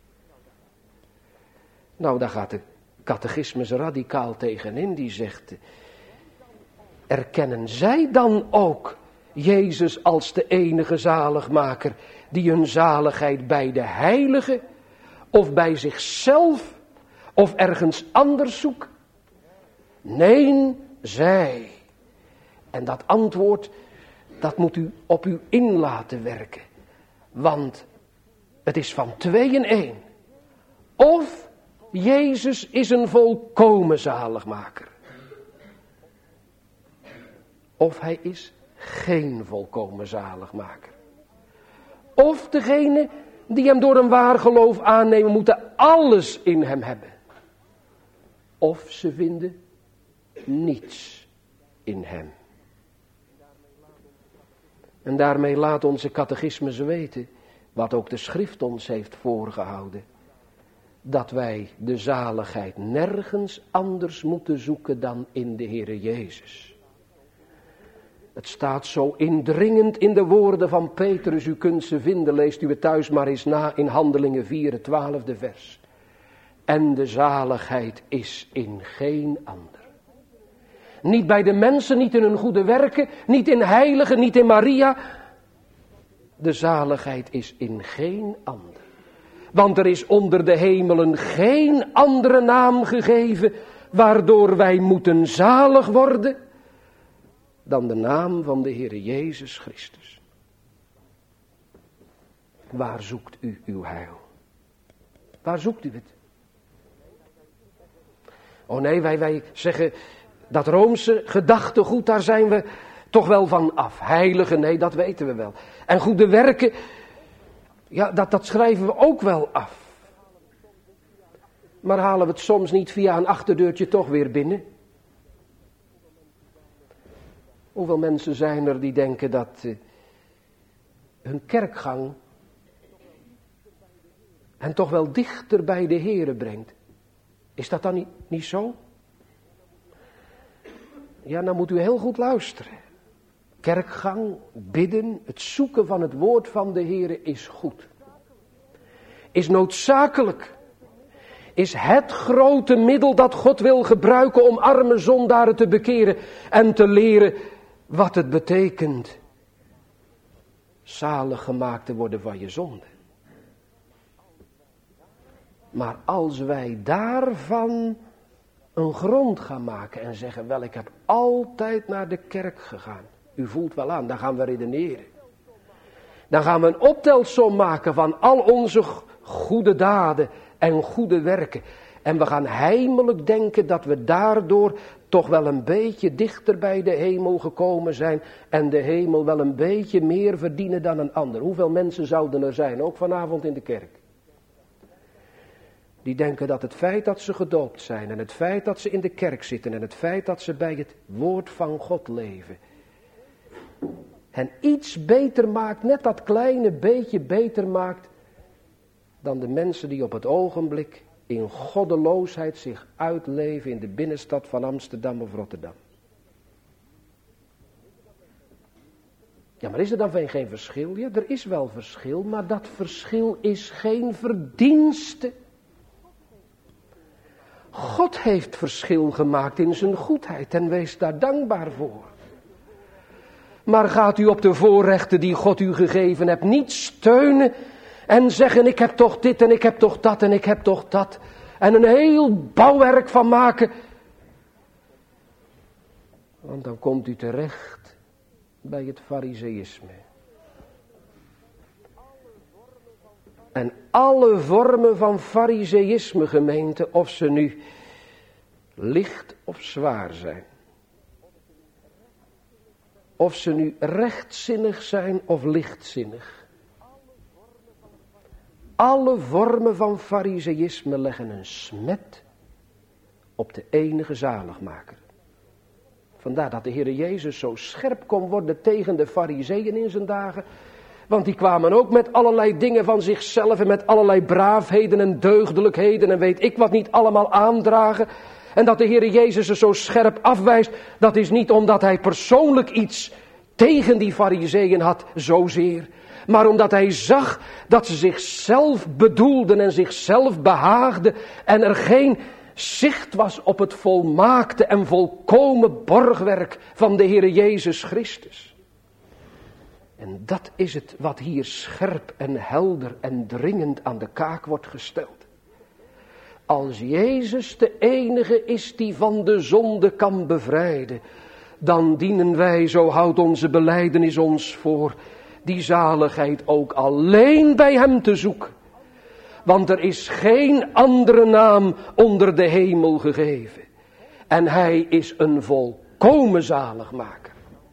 [SPEAKER 1] Nou, daar gaat de catechismus radicaal tegenin. Die zegt, erkennen zij dan ook Jezus als de enige zaligmaker, die hun zaligheid bij de heilige of bij zichzelf of ergens anders zoeken? Nee, zij. En dat antwoord, dat moet u op u in laten werken. Want het is van 2 in 1. Of Jezus is een volkomen zaligmaker. Of hij is geen volkomen zaligmaker. Of degene die hem door een waar geloof aannemen, moeten alles in hem hebben. Of ze vinden niets in hem. En daarmee laat onze catechismus weten, wat ook de schrift ons heeft voorgehouden, dat wij de zaligheid nergens anders moeten zoeken dan in de Heere Jezus. Het staat zo indringend in de woorden van Petrus, u kunt ze vinden, leest u het thuis maar eens na in Handelingen 4, het 12e vers. En de zaligheid is in geen ander. Niet bij de mensen, niet in hun goede werken, niet in heiligen, niet in Maria. De zaligheid is in geen ander. Want er is onder de hemelen geen andere naam gegeven waardoor wij moeten zalig worden dan de naam van de Heere Jezus Christus. Waar zoekt u uw heil? Waar zoekt u het? Oh nee, wij zeggen dat Roomse gedachtegoed, daar zijn we toch wel van af. Heiligen, nee, dat weten we wel. En goede werken, ja, dat schrijven we ook wel af. Maar halen we het soms niet via een achterdeurtje toch weer binnen? Hoeveel mensen zijn er die denken dat hun kerkgang hen toch wel dichter bij de Heere brengt? Is dat dan niet zo? Ja, dan moet u heel goed luisteren. Kerkgang, bidden, het zoeken van het woord van de Heere is goed. Is noodzakelijk. Is het grote middel dat God wil gebruiken om arme zondaren te bekeren en te leren wat het betekent zalig gemaakt te worden van je zonde. Maar als wij daarvan een grond gaan maken en zeggen, wel, ik heb altijd naar de kerk gegaan. U voelt wel aan, dan gaan we redeneren. Dan gaan we een optelsom maken van al onze goede daden en goede werken. En we gaan heimelijk denken dat we daardoor toch wel een beetje dichter bij de hemel gekomen zijn. En de hemel wel een beetje meer verdienen dan een ander. Hoeveel mensen zouden er zijn, ook vanavond in de kerk? Die denken dat het feit dat ze gedoopt zijn en het feit dat ze in de kerk zitten en het feit dat ze bij het woord van God leven, hen iets beter maakt, net dat kleine beetje beter maakt, dan de mensen die op het ogenblik in goddeloosheid zich uitleven in de binnenstad van Amsterdam of Rotterdam. Ja, maar is er dan geen verschil? Ja, er is wel verschil, maar dat verschil is geen verdienste. God heeft verschil gemaakt in zijn goedheid en wees daar dankbaar voor. Maar gaat u op de voorrechten die God u gegeven hebt niet steunen en zeggen, ik heb toch dit en ik heb toch dat en ik heb toch dat. En een heel bouwwerk van maken. Want dan komt u terecht bij het fariseïsme. En alle vormen van fariseïsme, gemeente, of ze nu licht of zwaar zijn. Of ze nu rechtzinnig zijn of lichtzinnig. Alle vormen van fariseïsme leggen een smet op de enige zaligmaker. Vandaar dat de Heere Jezus zo scherp kon worden tegen de fariseeën in zijn dagen. Want die kwamen ook met allerlei dingen van zichzelf en met allerlei braafheden en deugdelijkheden en weet ik wat niet allemaal aandragen. En dat de Heere Jezus er zo scherp afwijst, dat is niet omdat hij persoonlijk iets tegen die Farizeeën had, zozeer. Maar omdat hij zag dat ze zichzelf bedoelden en zichzelf behaagden en er geen zicht was op het volmaakte en volkomen borgwerk van de Heere Jezus Christus. En dat is het wat hier scherp en helder en dringend aan de kaak wordt gesteld. Als Jezus de enige is die van de zonde kan bevrijden, dan dienen wij, zo houdt onze belijdenis ons voor, die zaligheid ook alleen bij hem te zoeken. Want er is geen andere naam onder de hemel gegeven. En hij is een volkomen zaligmaker.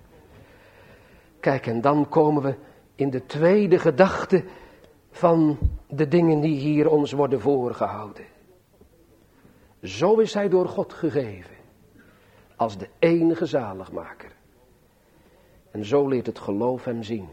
[SPEAKER 1] Kijk, en dan komen we in de tweede gedachte van de dingen die hier ons worden voorgehouden. Zo is hij door God gegeven, als de enige zaligmaker. En zo leert het geloof hem zien.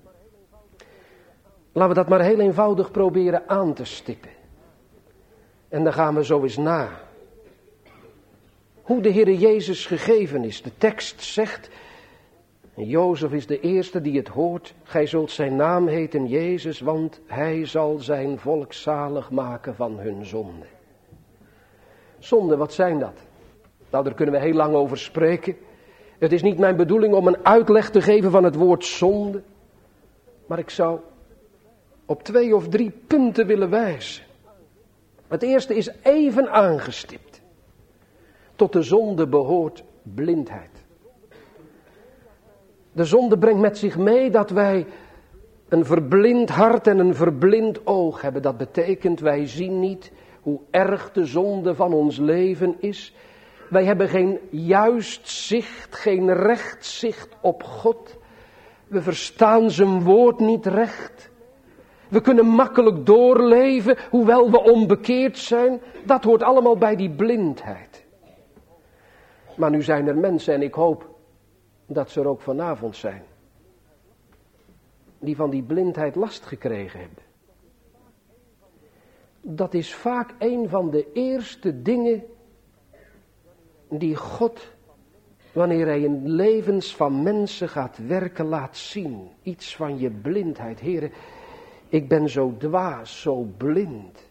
[SPEAKER 1] Laten we dat maar heel eenvoudig proberen aan te stippen. En dan gaan we zo eens na. Hoe de Heere Jezus gegeven is. De tekst zegt, en Jozef is de eerste die het hoort, gij zult zijn naam heten Jezus, want hij zal zijn volk zalig maken van hun zonde. Zonde, wat zijn dat? Nou, daar kunnen we heel lang over spreken. Het is niet mijn bedoeling om een uitleg te geven van het woord zonde. Maar ik zou op 2 of 3 punten willen wijzen. Het eerste is even aangestipt. Tot de zonde behoort blindheid. De zonde brengt met zich mee dat wij een verblind hart en een verblind oog hebben. Dat betekent, wij zien niet hoe erg de zonde van ons leven is. Wij hebben geen juist zicht, geen recht zicht op God. We verstaan zijn woord niet recht. We kunnen makkelijk doorleven, hoewel we onbekeerd zijn. Dat hoort allemaal bij die blindheid. Maar nu zijn er mensen, en ik hoop dat ze er ook vanavond zijn, die van die blindheid last gekregen hebben. Dat is vaak een van de eerste dingen die God, wanneer hij in levens van mensen gaat werken, laat zien. Iets van je blindheid. Heren, ik ben zo dwaas, zo blind.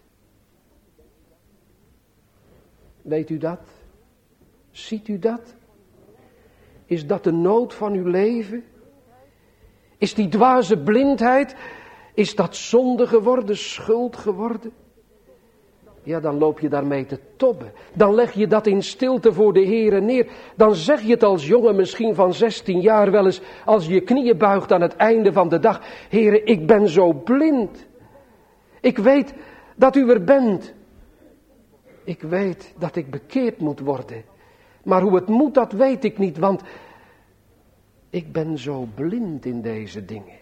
[SPEAKER 1] Weet u dat? Ziet u dat? Is dat de nood van uw leven? Is die dwaze blindheid, is dat zonde geworden, schuld geworden? Ja, dan loop je daarmee te tobben. Dan leg je dat in stilte voor de Heere neer. Dan zeg je het als jongen misschien van 16 jaar wel eens, als je je knieën buigt aan het einde van de dag. Heere, ik ben zo blind. Ik weet dat u er bent. Ik weet dat ik bekeerd moet worden. Maar hoe het moet, dat weet ik niet, want ik ben zo blind in deze dingen.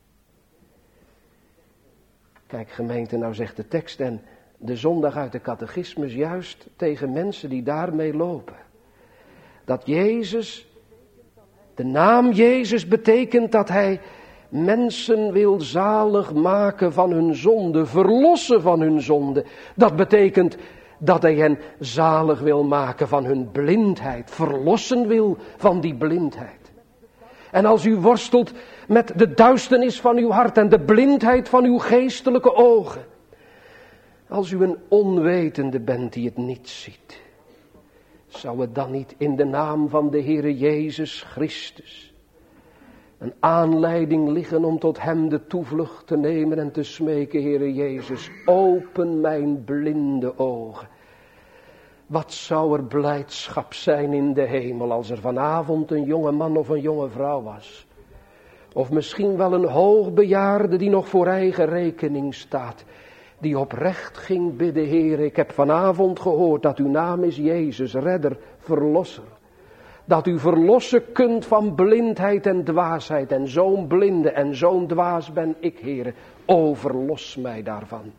[SPEAKER 1] Kijk gemeente, nou zegt de tekst en de zondag uit de catechismus juist tegen mensen die daarmee lopen. Dat Jezus, de naam Jezus betekent dat hij mensen wil zalig maken van hun zonde, verlossen van hun zonde. Dat betekent dat hij hen zalig wil maken van hun blindheid, verlossen wil van die blindheid. En als u worstelt met de duisternis van uw hart en de blindheid van uw geestelijke ogen, als u een onwetende bent die het niet ziet, zou het dan niet in de naam van de Heere Jezus Christus een aanleiding liggen om tot hem de toevlucht te nemen en te smeken, Heere Jezus, open mijn blinde ogen. Wat zou er blijdschap zijn in de hemel als er vanavond een jonge man of een jonge vrouw was. Of misschien wel een hoogbejaarde die nog voor eigen rekening staat. Die oprecht ging bidden, Heer, ik heb vanavond gehoord dat uw naam is Jezus, redder, verlosser. Dat u verlossen kunt van blindheid en dwaasheid. En zo'n blinde en zo'n dwaas ben ik, Heer. O, verlos mij daarvan.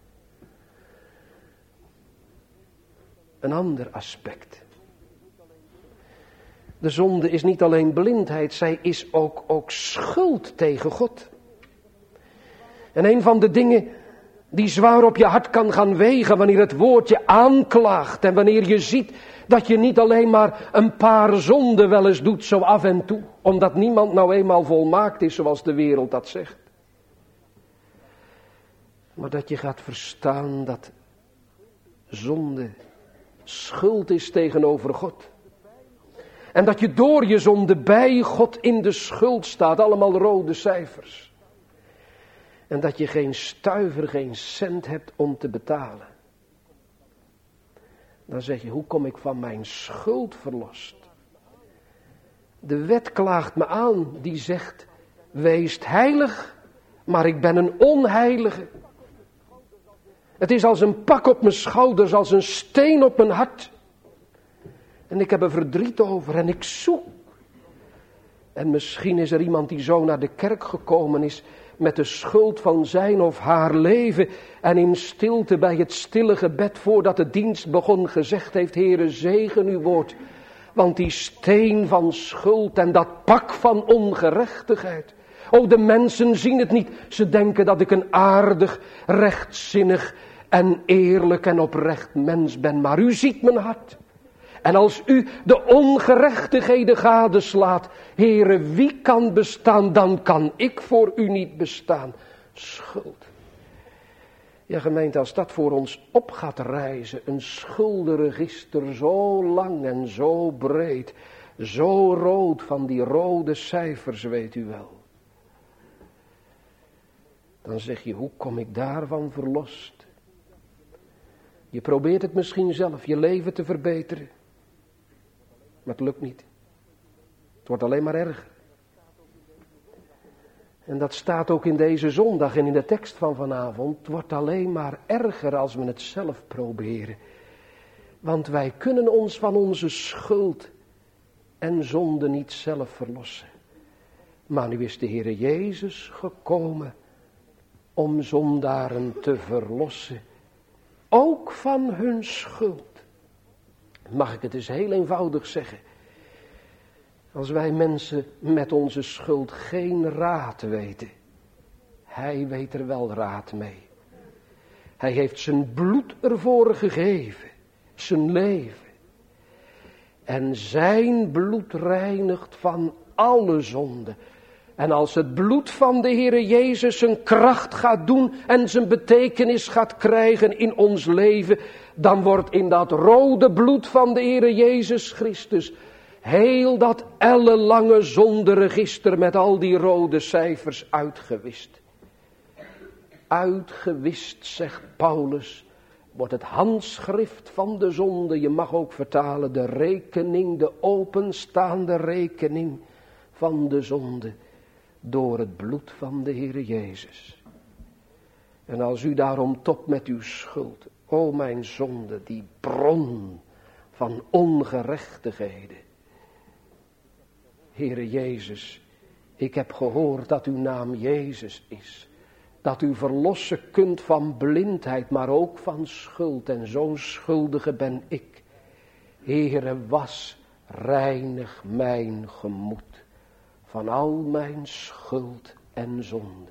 [SPEAKER 1] Een ander aspect. De zonde is niet alleen blindheid, zij is ook schuld tegen God. En een van de dingen Die zwaar op je hart kan gaan wegen wanneer het woord je aanklaagt. En wanneer je ziet dat je niet alleen maar een paar zonden wel eens doet zo af en toe. Omdat niemand nou eenmaal volmaakt is zoals de wereld dat zegt. Maar dat je gaat verstaan dat zonde schuld is tegenover God. En dat je door je zonde bij God in de schuld staat. Allemaal rode cijfers. En dat je geen stuiver, geen cent hebt om te betalen. Dan zeg je, hoe kom ik van mijn schuld verlost? De wet klaagt me aan, die zegt, wees heilig, maar ik ben een onheilige. Het is als een pak op mijn schouders, als een steen op mijn hart. En ik heb er verdriet over en ik zoek. En misschien is er iemand die zo naar de kerk gekomen is met de schuld van zijn of haar leven en in stilte bij het stille gebed voordat de dienst begon gezegd heeft, Heere, zegen uw woord. Want die steen van schuld en dat pak van ongerechtigheid. O, de mensen zien het niet. Ze denken dat ik een aardig, rechtzinnig en eerlijk en oprecht mens ben. Maar u ziet mijn hart. En als u de ongerechtigheden gadeslaat, Heere, wie kan bestaan, dan kan ik voor u niet bestaan. Schuld. Ja, gemeente, als dat voor ons op gaat reizen, een schuldenregister zo lang en zo breed, zo rood van die rode cijfers, weet u wel. Dan zeg je, hoe kom ik daarvan verlost? Je probeert het misschien zelf, je leven te verbeteren. Maar het lukt niet. Het wordt alleen maar erger. En dat staat ook in deze zondag en in de tekst van vanavond. Het wordt alleen maar erger als we het zelf proberen. Want wij kunnen ons van onze schuld en zonde niet zelf verlossen. Maar nu is de Heere Jezus gekomen om zondaren te verlossen. Ook van hun schuld. Mag ik het eens heel eenvoudig zeggen. Als wij mensen met onze schuld geen raad weten. Hij weet er wel raad mee. Hij heeft zijn bloed ervoor gegeven. Zijn leven. En zijn bloed reinigt van alle zonde. En als het bloed van de Heere Jezus zijn kracht gaat doen en zijn betekenis gaat krijgen in ons leven, dan wordt in dat rode bloed van de Heere Jezus Christus heel dat ellenlange zonderegister met al die rode cijfers uitgewist. Uitgewist, zegt Paulus, wordt het handschrift van de zonde, je mag ook vertalen de rekening, de openstaande rekening van de zonde, door het bloed van de Heere Jezus. En als u daarom topt met uw schuld, o mijn zonde, die bron van ongerechtigheden. Heere Jezus, ik heb gehoord dat uw naam Jezus is. Dat u verlossen kunt van blindheid, maar ook van schuld. En zo'n schuldige ben ik. Heere, was, reinig mijn gemoed van al mijn schuld en zonde.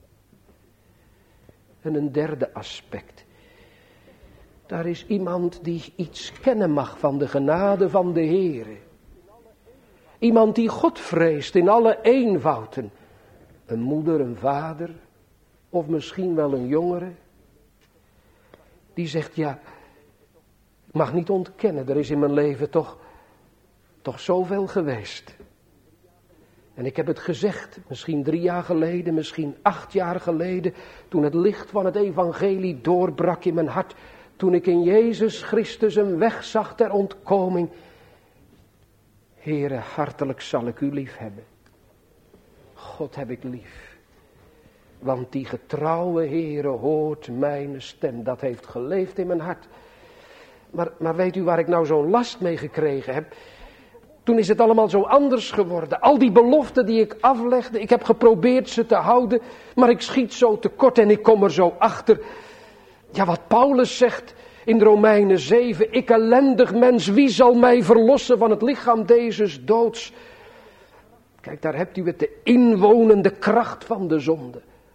[SPEAKER 1] En een derde aspect. Daar is iemand die iets kennen mag van de genade van de Heere. Iemand die God vreest in alle eenvouden. Een moeder, een vader, of misschien wel een jongere. Die zegt, ja, ik mag niet ontkennen, er is in mijn leven toch zoveel geweest. En ik heb het gezegd, misschien 3 jaar geleden, misschien 8 jaar geleden, toen het licht van het evangelie doorbrak in mijn hart, toen ik in Jezus Christus een weg zag ter ontkoming. Heere, hartelijk zal ik u lief hebben. God heb ik lief. Want die getrouwe Heere hoort mijn stem. Dat heeft geleefd in mijn hart. Maar weet u waar ik nou zo'n last mee gekregen heb? Toen is het allemaal zo anders geworden. Al die beloften die ik aflegde, ik heb geprobeerd ze te houden, maar ik schiet zo tekort en ik kom er zo achter. Ja, wat Paulus zegt in Romeinen 7, ik ellendig mens, wie zal mij verlossen van het lichaam dezes doods? Kijk, daar hebt u het, de inwonende kracht van de zonde.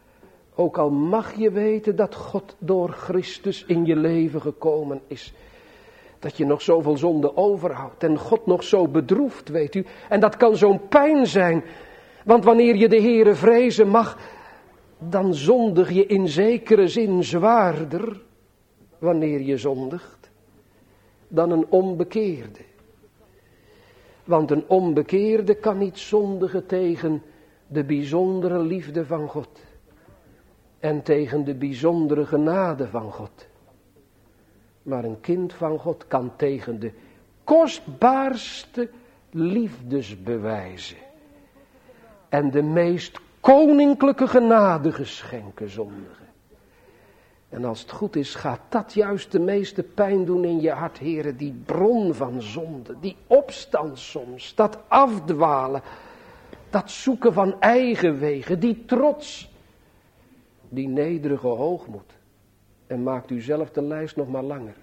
[SPEAKER 1] Ook al mag je weten dat God door Christus in je leven gekomen is. Dat je nog zoveel zonde overhoudt en God nog zo bedroeft, weet u. En dat kan zo'n pijn zijn. Want wanneer je de Heere vrezen mag, dan zondig je in zekere zin zwaarder, wanneer je zondigt, dan een onbekeerde. Want een onbekeerde kan niet zondigen tegen de bijzondere liefde van God. En tegen de bijzondere genade van God. Maar een kind van God kan tegen de kostbaarste liefdesbewijzen en de meest koninklijke genadegeschenken zondigen. En als het goed is, gaat dat juist de meeste pijn doen in je hart, Heere. Die bron van zonde, die opstand soms, dat afdwalen, dat zoeken van eigen wegen, die trots, die nederige hoogmoed. En maakt u zelf de lijst nog maar langer.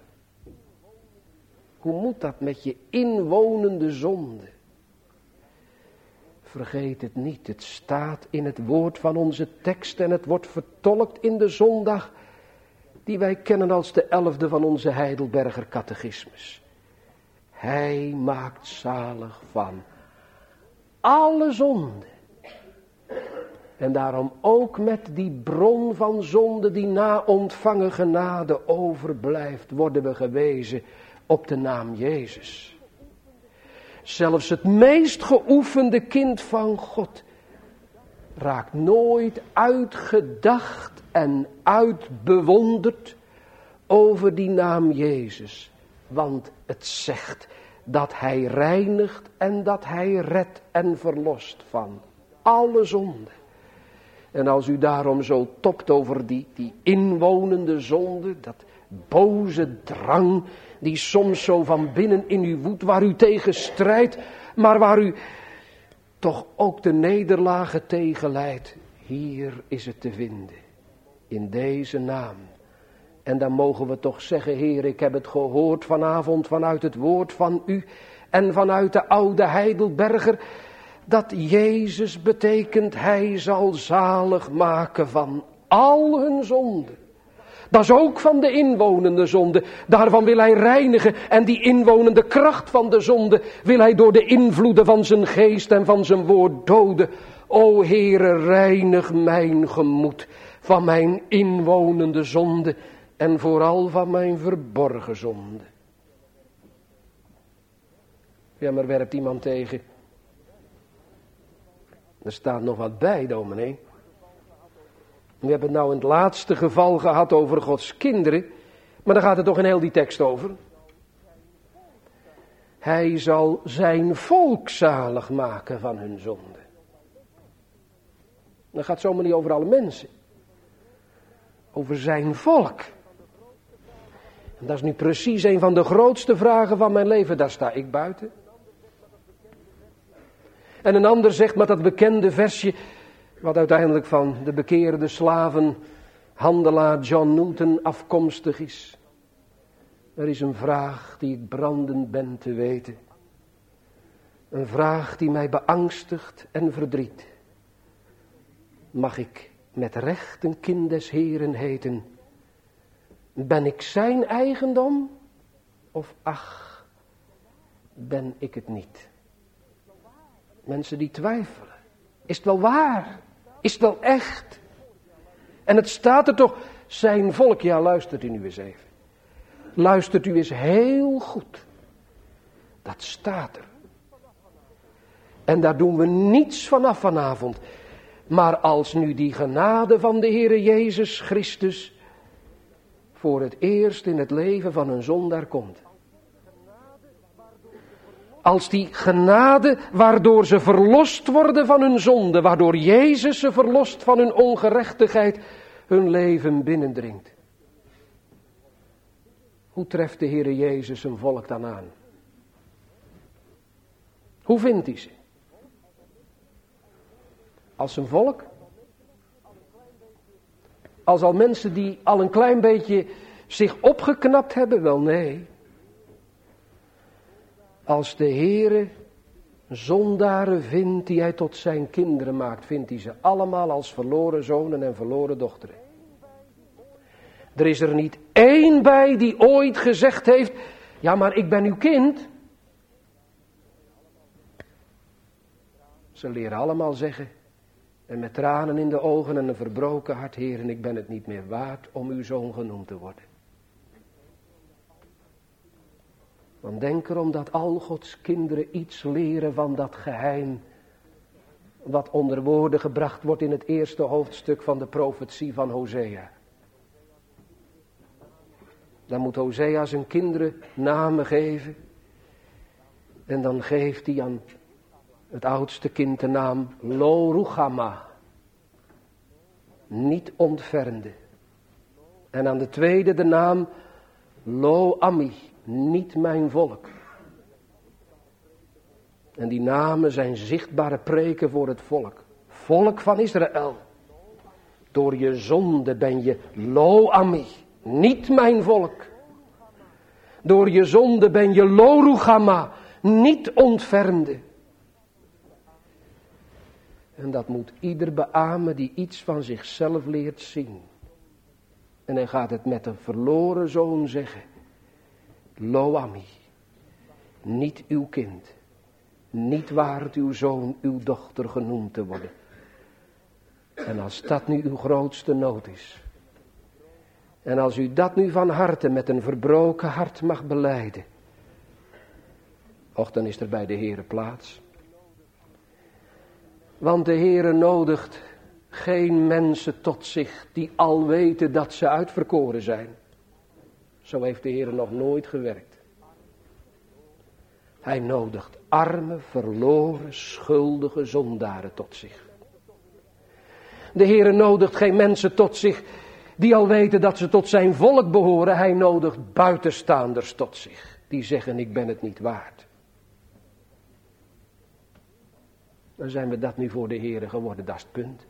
[SPEAKER 1] Hoe moet dat met je inwonende zonde? Vergeet het niet, het staat in het woord van onze tekst en het wordt vertolkt in de zondag die wij kennen als de 11e van onze Heidelberger catechismus. Hij maakt zalig van alle zonde. En daarom ook met die bron van zonde die na ontvangen genade overblijft, worden we gewezen op de naam Jezus. Zelfs het meest geoefende kind van God raakt nooit uitgedacht en uitbewonderd over die naam Jezus. Want het zegt dat hij reinigt en dat hij redt en verlost van alle zonde. En als u daarom zo topt over die inwonende zonde, dat boze drang die soms zo van binnen in u woedt, waar u tegen strijdt, maar waar u toch ook de nederlagen tegen leidt. Hier is het te vinden, in deze naam. En dan mogen we toch zeggen, Heer, ik heb het gehoord vanavond vanuit het woord van u en vanuit de oude Heidelberger, dat Jezus betekent, hij zal zalig maken van al hun zonden. Dat is ook van de inwonende zonde. Daarvan wil hij reinigen. En die inwonende kracht van de zonde wil hij door de invloeden van zijn geest en van zijn woord doden. O Heere, reinig mijn gemoed van mijn inwonende zonde. En vooral van mijn verborgen zonde. Ja, maar werpt iemand tegen. Er staat nog wat bij, dominee. We hebben het nou in het laatste geval gehad over Gods kinderen. Maar daar gaat het toch in heel die tekst over. Hij zal zijn volk zalig maken van hun zonde. Dat gaat zomaar niet over alle mensen. Over zijn volk. En dat is nu precies een van de grootste vragen van mijn leven. Daar sta ik buiten. En een ander zegt met dat bekende versje, wat uiteindelijk van de bekeerde slavenhandelaar John Newton afkomstig is. Er is een vraag die ik brandend ben te weten. Een vraag die mij beangstigt en verdriet. Mag ik met recht een kind des Heeren heten? Ben ik zijn eigendom? Of ach, ben ik het niet? Mensen die twijfelen. Is het wel waar? Is het wel echt? En het staat er toch, zijn volk. Ja, luistert u nu eens even. Luistert u eens heel goed. Dat staat er. En daar doen we niets vanaf vanavond. Maar als nu die genade van de Heere Jezus Christus voor het eerst in het leven van een zondaar komt. Als die genade waardoor ze verlost worden van hun zonde, waardoor Jezus ze verlost van hun ongerechtigheid, hun leven binnendringt. Hoe treft de Heere Jezus zijn volk dan aan? Hoe vindt hij ze? Als zijn volk? Als al mensen die al een klein beetje zich opgeknapt hebben? Wel nee. Als de Heere Zondaren vindt die hij tot zijn kinderen maakt, vindt hij ze allemaal als verloren zonen en verloren dochteren. Er is er niet één bij die ooit gezegd heeft, ja maar ik ben uw kind. Ze leren allemaal zeggen, en met tranen in de ogen en een verbroken hart, Heer, ik ben het niet meer waard om uw zoon genoemd te worden. Want denk erom dat al Gods kinderen iets leren van dat geheim, wat onder woorden gebracht wordt in het eerste hoofdstuk van de profetie van Hosea. Dan moet Hosea zijn kinderen namen geven. En dan geeft hij aan het oudste kind de naam Lo Ruchama. Niet ontfermde. En aan de tweede de naam Lo Ami. Niet mijn volk. En die namen zijn zichtbare preken voor het volk. Volk van Israël. Door je zonde ben je Lo Ami. Niet mijn volk. Door je zonde ben je Lo Ruchama. Niet ontfermde. En dat moet ieder beamen die iets van zichzelf leert zien. En hij gaat het met een verloren zoon zeggen. Lo Ami. Niet uw kind. Niet waard uw zoon, uw dochter genoemd te worden. En als dat nu uw grootste nood is. En als u dat nu van harte met een verbroken hart mag belijden. Och, dan is er bij de Heere plaats. Want de Heere nodigt geen mensen tot zich die al weten dat ze uitverkoren zijn. Zo heeft de Heere nog nooit gewerkt. Hij nodigt arme, verloren, schuldige zondaren tot zich. De Heere nodigt geen mensen tot zich die al weten dat ze tot zijn volk behoren. Hij nodigt buitenstaanders tot zich. Die zeggen, ik ben het niet waard. Dan zijn we dat nu voor de Heere geworden, dat is het punt.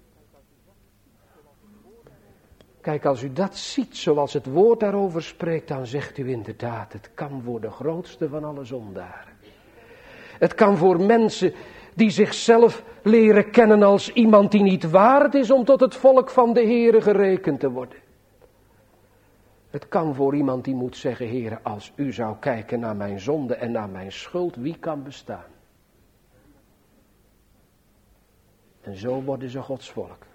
[SPEAKER 1] Kijk, als u dat ziet zoals het woord daarover spreekt, dan zegt u inderdaad, het kan voor de grootste van alle zondaren. Het kan voor mensen die zichzelf leren kennen als iemand die niet waard is om tot het volk van de Heere gerekend te worden. Het kan voor iemand die moet zeggen, Heere, als u zou kijken naar mijn zonde en naar mijn schuld, wie kan bestaan? En zo worden ze Gods volk.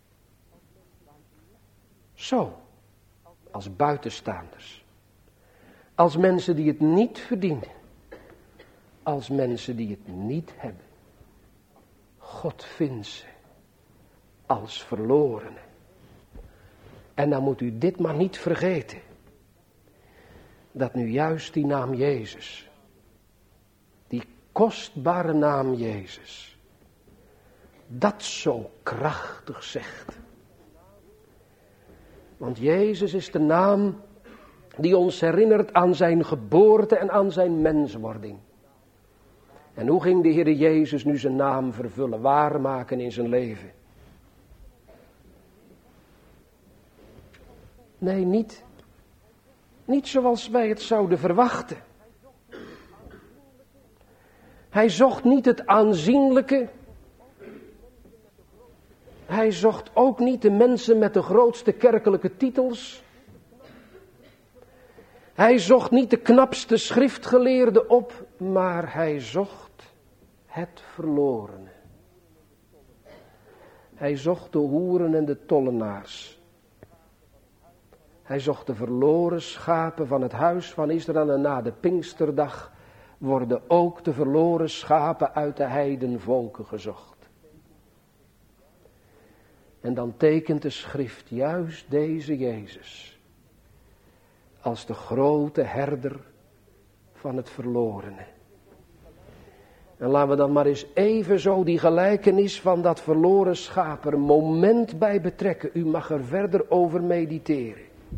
[SPEAKER 1] Zo, als buitenstaanders. Als mensen die het niet verdienen. Als mensen die het niet hebben. God vindt ze als verlorenen. En dan moet u dit maar niet vergeten. Dat nu juist die naam Jezus. Die kostbare naam Jezus. Dat zo krachtig zegt. Want Jezus is de naam die ons herinnert aan zijn geboorte en aan zijn menswording. En hoe ging de Heer Jezus nu zijn naam vervullen, waarmaken in zijn leven? Nee, niet zoals wij het zouden verwachten. Hij zocht niet het aanzienlijke. Hij zocht ook niet de mensen met de grootste kerkelijke titels. Hij zocht niet de knapste schriftgeleerde op, maar hij zocht het verlorene. Hij zocht de hoeren en de tollenaars. Hij zocht de verloren schapen van het huis van Israël en na de Pinksterdag worden ook de verloren schapen uit de heidenvolken gezocht. En dan tekent de schrift juist deze Jezus als de grote herder van het verlorene. En laten we dan maar eens even zo die gelijkenis van dat verloren schaap er een moment bij betrekken. U mag er verder over mediteren.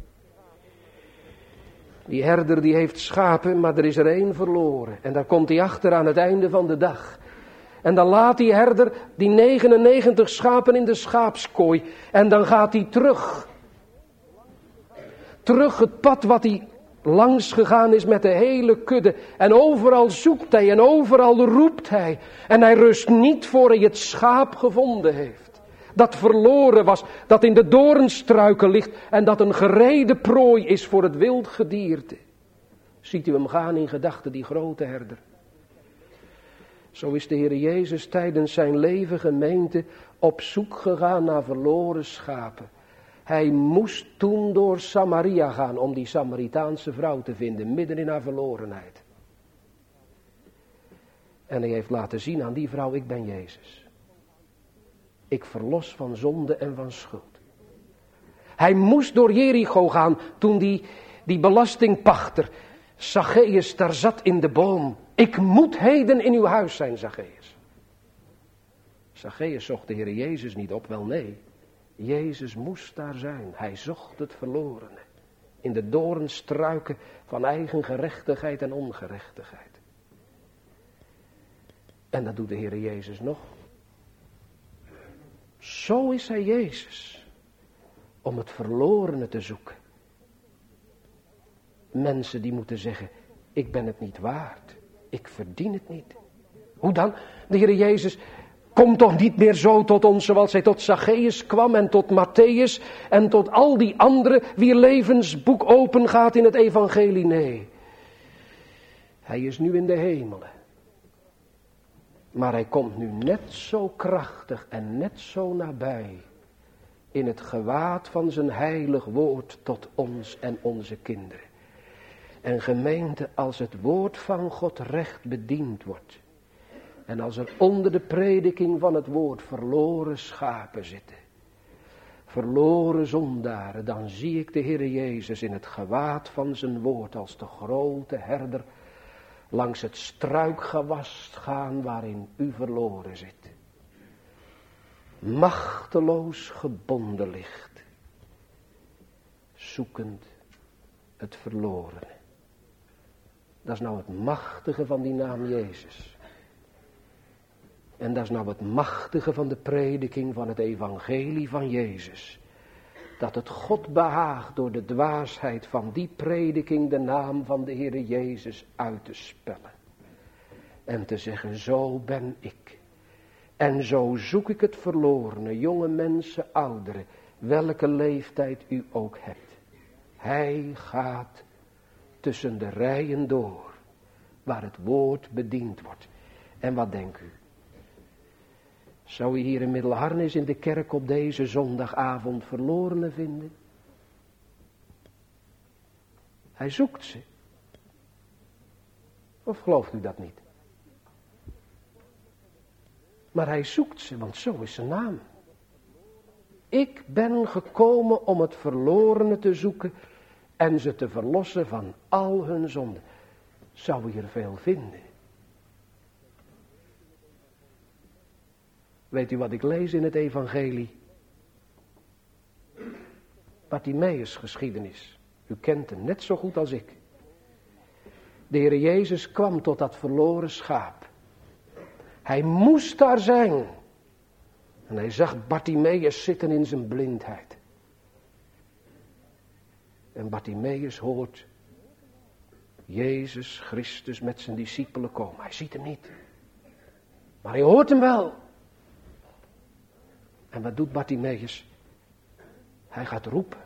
[SPEAKER 1] Die herder die heeft schapen, maar er is er één verloren. En daar komt hij achter aan het einde van de dag. En dan laat die herder die 99 schapen in de schaapskooi. En dan gaat hij terug. Terug het pad wat hij langs gegaan is met de hele kudde. En overal zoekt hij en overal roept hij. En hij rust niet voor hij het schaap gevonden heeft. Dat verloren was, dat in de doornstruiken ligt en dat een gereden prooi is voor het wild gedierte. Ziet u hem gaan in gedachten, die grote herder. Zo is de Heer Jezus tijdens zijn leven, gemeente, op zoek gegaan naar verloren schapen. Hij moest toen door Samaria gaan om die Samaritaanse vrouw te vinden, midden in haar verlorenheid. En hij heeft laten zien aan die vrouw, ik ben Jezus. Ik verlos van zonde en van schuld. Hij moest door Jericho gaan toen die belastingpachter, Zacchaeus, daar zat in de boom. Ik moet heden in uw huis zijn, Zacchaeus. Zacchaeus zocht de Heer Jezus niet op, wel nee. Jezus moest daar zijn. Hij zocht het verlorene. In de doornstruiken van eigen gerechtigheid en ongerechtigheid. En dat doet de Heer Jezus nog. Zo is hij Jezus. Om het verlorene te zoeken. Mensen die moeten zeggen, ik ben het niet waard. Ik verdien het niet. Hoe dan? De Heer Jezus komt toch niet meer zo tot ons zoals hij tot Zacchaeus kwam en tot Matthäus en tot al die anderen wier levensboek open gaat in het evangelie. Nee. Hij is nu in de hemelen. Maar hij komt nu net zo krachtig en net zo nabij in het gewaad van zijn heilig woord tot ons en onze kinderen. En gemeente, als het woord van God recht bediend wordt. En als er onder de prediking van het woord verloren schapen zitten. Verloren zondaren, dan zie ik de Heer Jezus in het gewaad van zijn woord als de grote herder langs het struikgewas gaan waarin u verloren zit. Machteloos gebonden ligt. Zoekend het verlorene. Dat is nou het machtige van die naam Jezus. En dat is nou het machtige van de prediking van het evangelie van Jezus. Dat het God behaagt door de dwaasheid van die prediking de naam van de Heere Jezus uit te spellen. En te zeggen, zo ben ik. En zo zoek ik het verlorene, jonge mensen, ouderen, welke leeftijd u ook hebt. Hij gaat tussen de rijen door, waar het woord bediend wordt. En wat denkt u? Zou u hier in Middelharnis in de kerk op deze zondagavond verlorenen vinden? Hij zoekt ze. Of gelooft u dat niet? Maar hij zoekt ze, want zo is zijn naam. Ik ben gekomen om het verlorene te zoeken en ze te verlossen van al hun zonden. Zou u er veel vinden? Weet u wat ik lees in het evangelie? Bartimeus geschiedenis. U kent hem net zo goed als ik. De Heer Jezus kwam tot dat verloren schaap. Hij moest daar zijn. En hij zag Bartimeus zitten in zijn blindheid. En Bartimeus hoort Jezus Christus met zijn discipelen komen. Hij ziet hem niet. Maar hij hoort hem wel. En wat doet Bartimeus? Hij gaat roepen.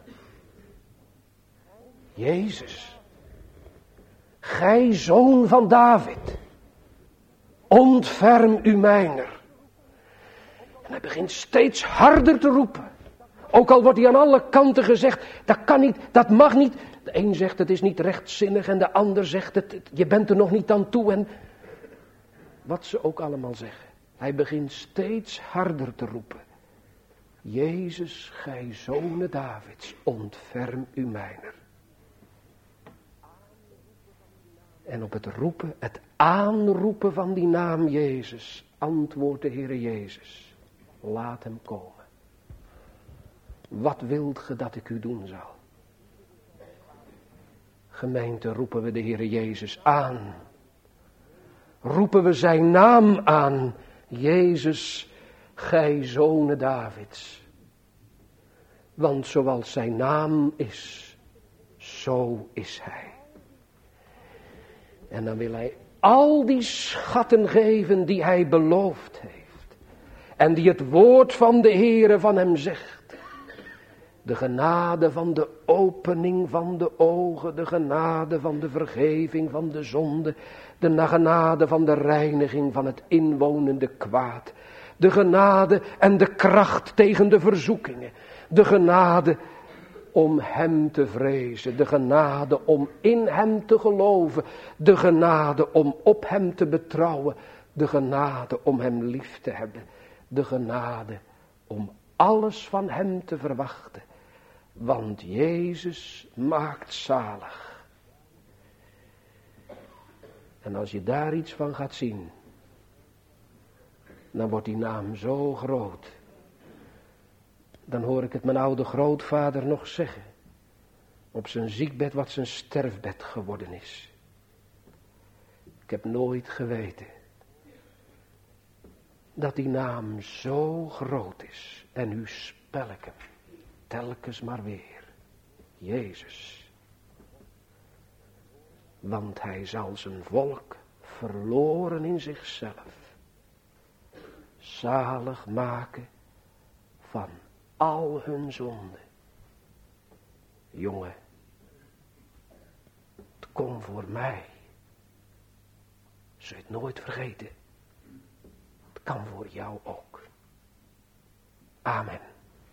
[SPEAKER 1] Jezus, gij zoon van David, ontferm u mijner. En hij begint steeds harder te roepen. Ook al wordt hij aan alle kanten gezegd, dat kan niet, dat mag niet. De een zegt het is niet rechtzinnig en de ander zegt je bent er nog niet aan toe. En wat ze ook allemaal zeggen. Hij begint steeds harder te roepen. Jezus, gij zone Davids, ontferm u mijner. En op het roepen, het aanroepen van die naam Jezus, antwoordt de Heere Jezus. Laat hem komen. Wat wilt ge dat ik u doen zal? Gemeente, roepen we de Heere Jezus aan. Roepen we zijn naam aan. Jezus, gij zone Davids. Want zoals zijn naam is, zo is hij. En dan wil hij al die schatten geven die hij beloofd heeft. En die het woord van de Heere van hem zegt. De genade van de opening van de ogen. De genade van de vergeving van de zonde. De genade van de reiniging van het inwonende kwaad. De genade en de kracht tegen de verzoekingen. De genade om hem te vrezen. De genade om in hem te geloven. De genade om op hem te betrouwen. De genade om hem lief te hebben. De genade om alles van hem te verwachten. Want Jezus maakt zalig. En als je daar iets van gaat zien, dan wordt die naam zo groot. Dan hoor ik het mijn oude grootvader nog zeggen. Op zijn ziekbed wat zijn sterfbed geworden is. Ik heb nooit geweten dat die naam zo groot is. En nu spel ik hem telkens maar weer. Jezus. Want hij zal zijn volk verloren in zichzelf zalig maken van al hun zonden. Jongen, het kon voor mij. Zul je het nooit vergeten. Het kan voor jou ook. Amen.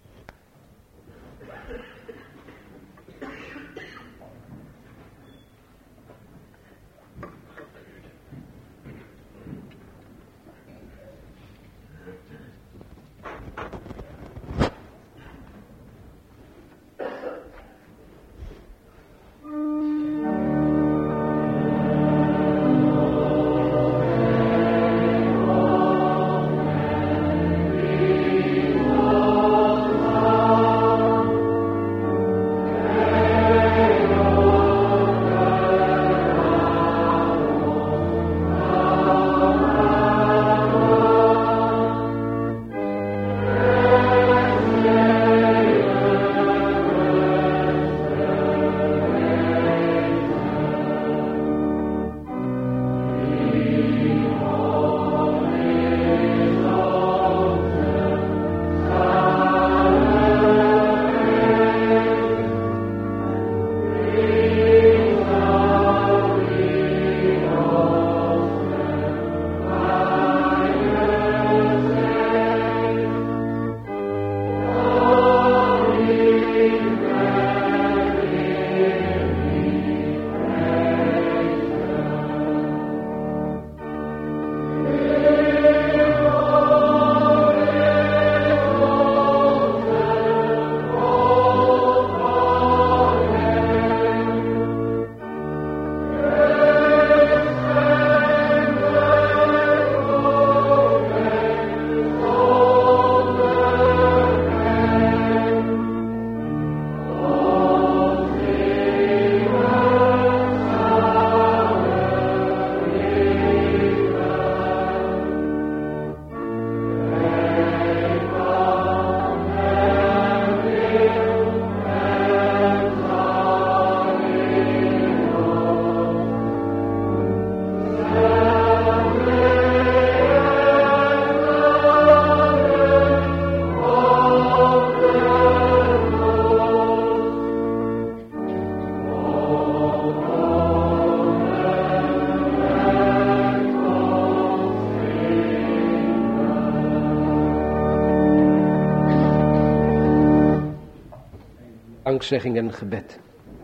[SPEAKER 1] dankzegging en gebed.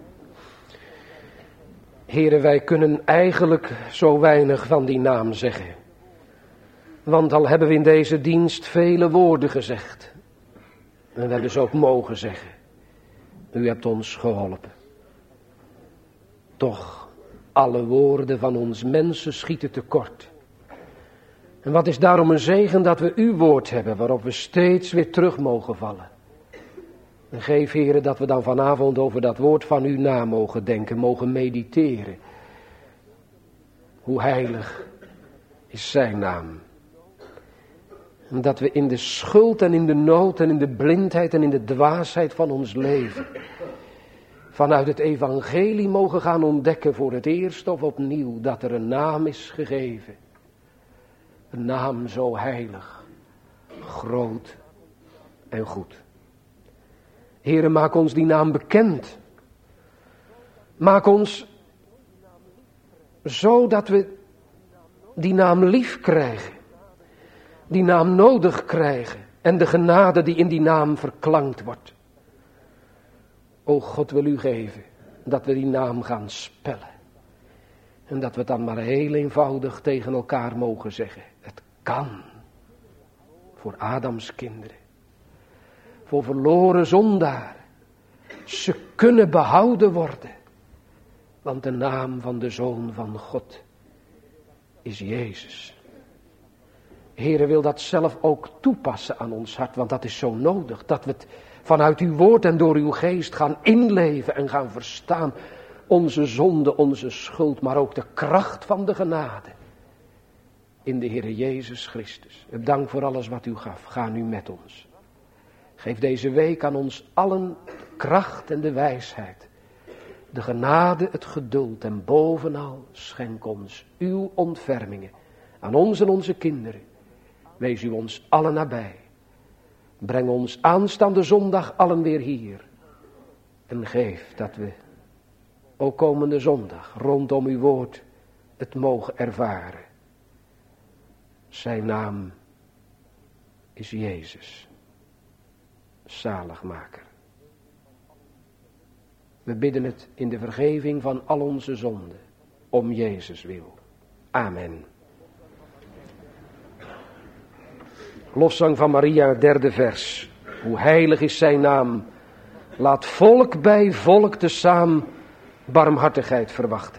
[SPEAKER 1] Heren, wij kunnen eigenlijk zo weinig van die naam zeggen. Want al hebben we in deze dienst vele woorden gezegd. En we hebben ze ook mogen zeggen. U hebt ons geholpen. Toch, alle woorden van ons mensen schieten tekort. En wat is daarom een zegen dat we uw woord hebben, waarop we steeds weer terug mogen vallen. En geef, Heren, dat we dan vanavond over dat woord van u na mogen denken, mogen mediteren. Hoe heilig is zijn naam. En dat we in de schuld en in de nood en in de blindheid en in de dwaasheid van ons leven vanuit het evangelie mogen gaan ontdekken voor het eerst of opnieuw dat er een naam is gegeven. Een naam zo heilig, groot en goed. Heere, maak ons die naam bekend. Maak ons zo dat we die naam lief krijgen. Die naam nodig krijgen. En de genade die in die naam verklankt wordt. O God wil u geven dat we die naam gaan spellen. En dat we het dan maar heel eenvoudig tegen elkaar mogen zeggen. Het kan. Voor Adams kinderen. Voor verloren zondaren. Ze kunnen behouden worden. Want de naam van de Zoon van God is Jezus. Heere, wil dat zelf ook toepassen aan ons hart. Want dat is zo nodig. Dat we het vanuit uw woord en door uw geest gaan inleven en gaan verstaan. Onze zonde, onze schuld, maar ook de kracht van de genade. In de Heere Jezus Christus. Dank voor alles wat u gaf. Ga nu met ons. Geef deze week aan ons allen de kracht en de wijsheid. De genade, het geduld en bovenal schenk ons uw ontfermingen. Aan ons en onze kinderen. Wees u ons allen nabij. Breng ons aanstaande zondag allen weer hier. En geef dat we ook komende zondag rondom uw woord het mogen ervaren. Zijn naam is Jezus, zaligmaker. We bidden het in de vergeving van al onze zonden, om Jezus wil. Amen. Lofzang van Maria, 3e vers. Hoe heilig is zijn naam. Laat volk bij volk tezaam barmhartigheid verwachten.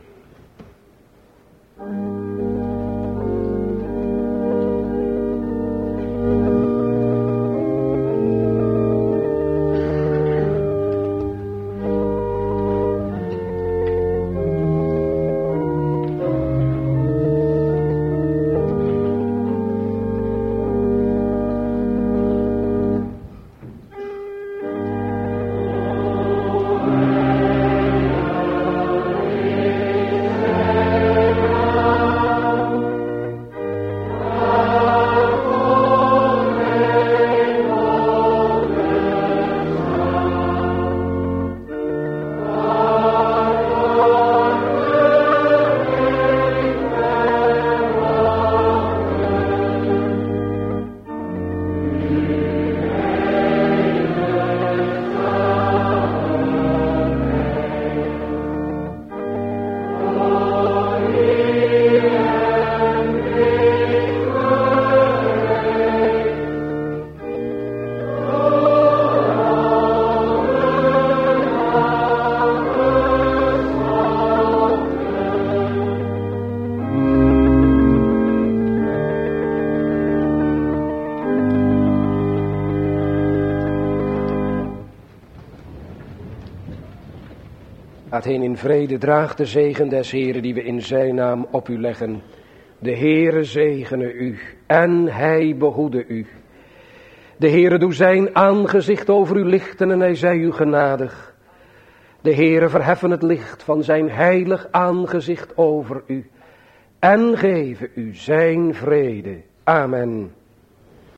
[SPEAKER 1] Gaat heen in vrede, draag de zegen des Heeren die we in zijn naam op u leggen. De Heere zegene u en hij behoede u. De Heere doe zijn aangezicht over u lichten en hij zij u genadig. De Heere verheffen het licht van zijn heilig aangezicht over u en geven u zijn vrede. Amen.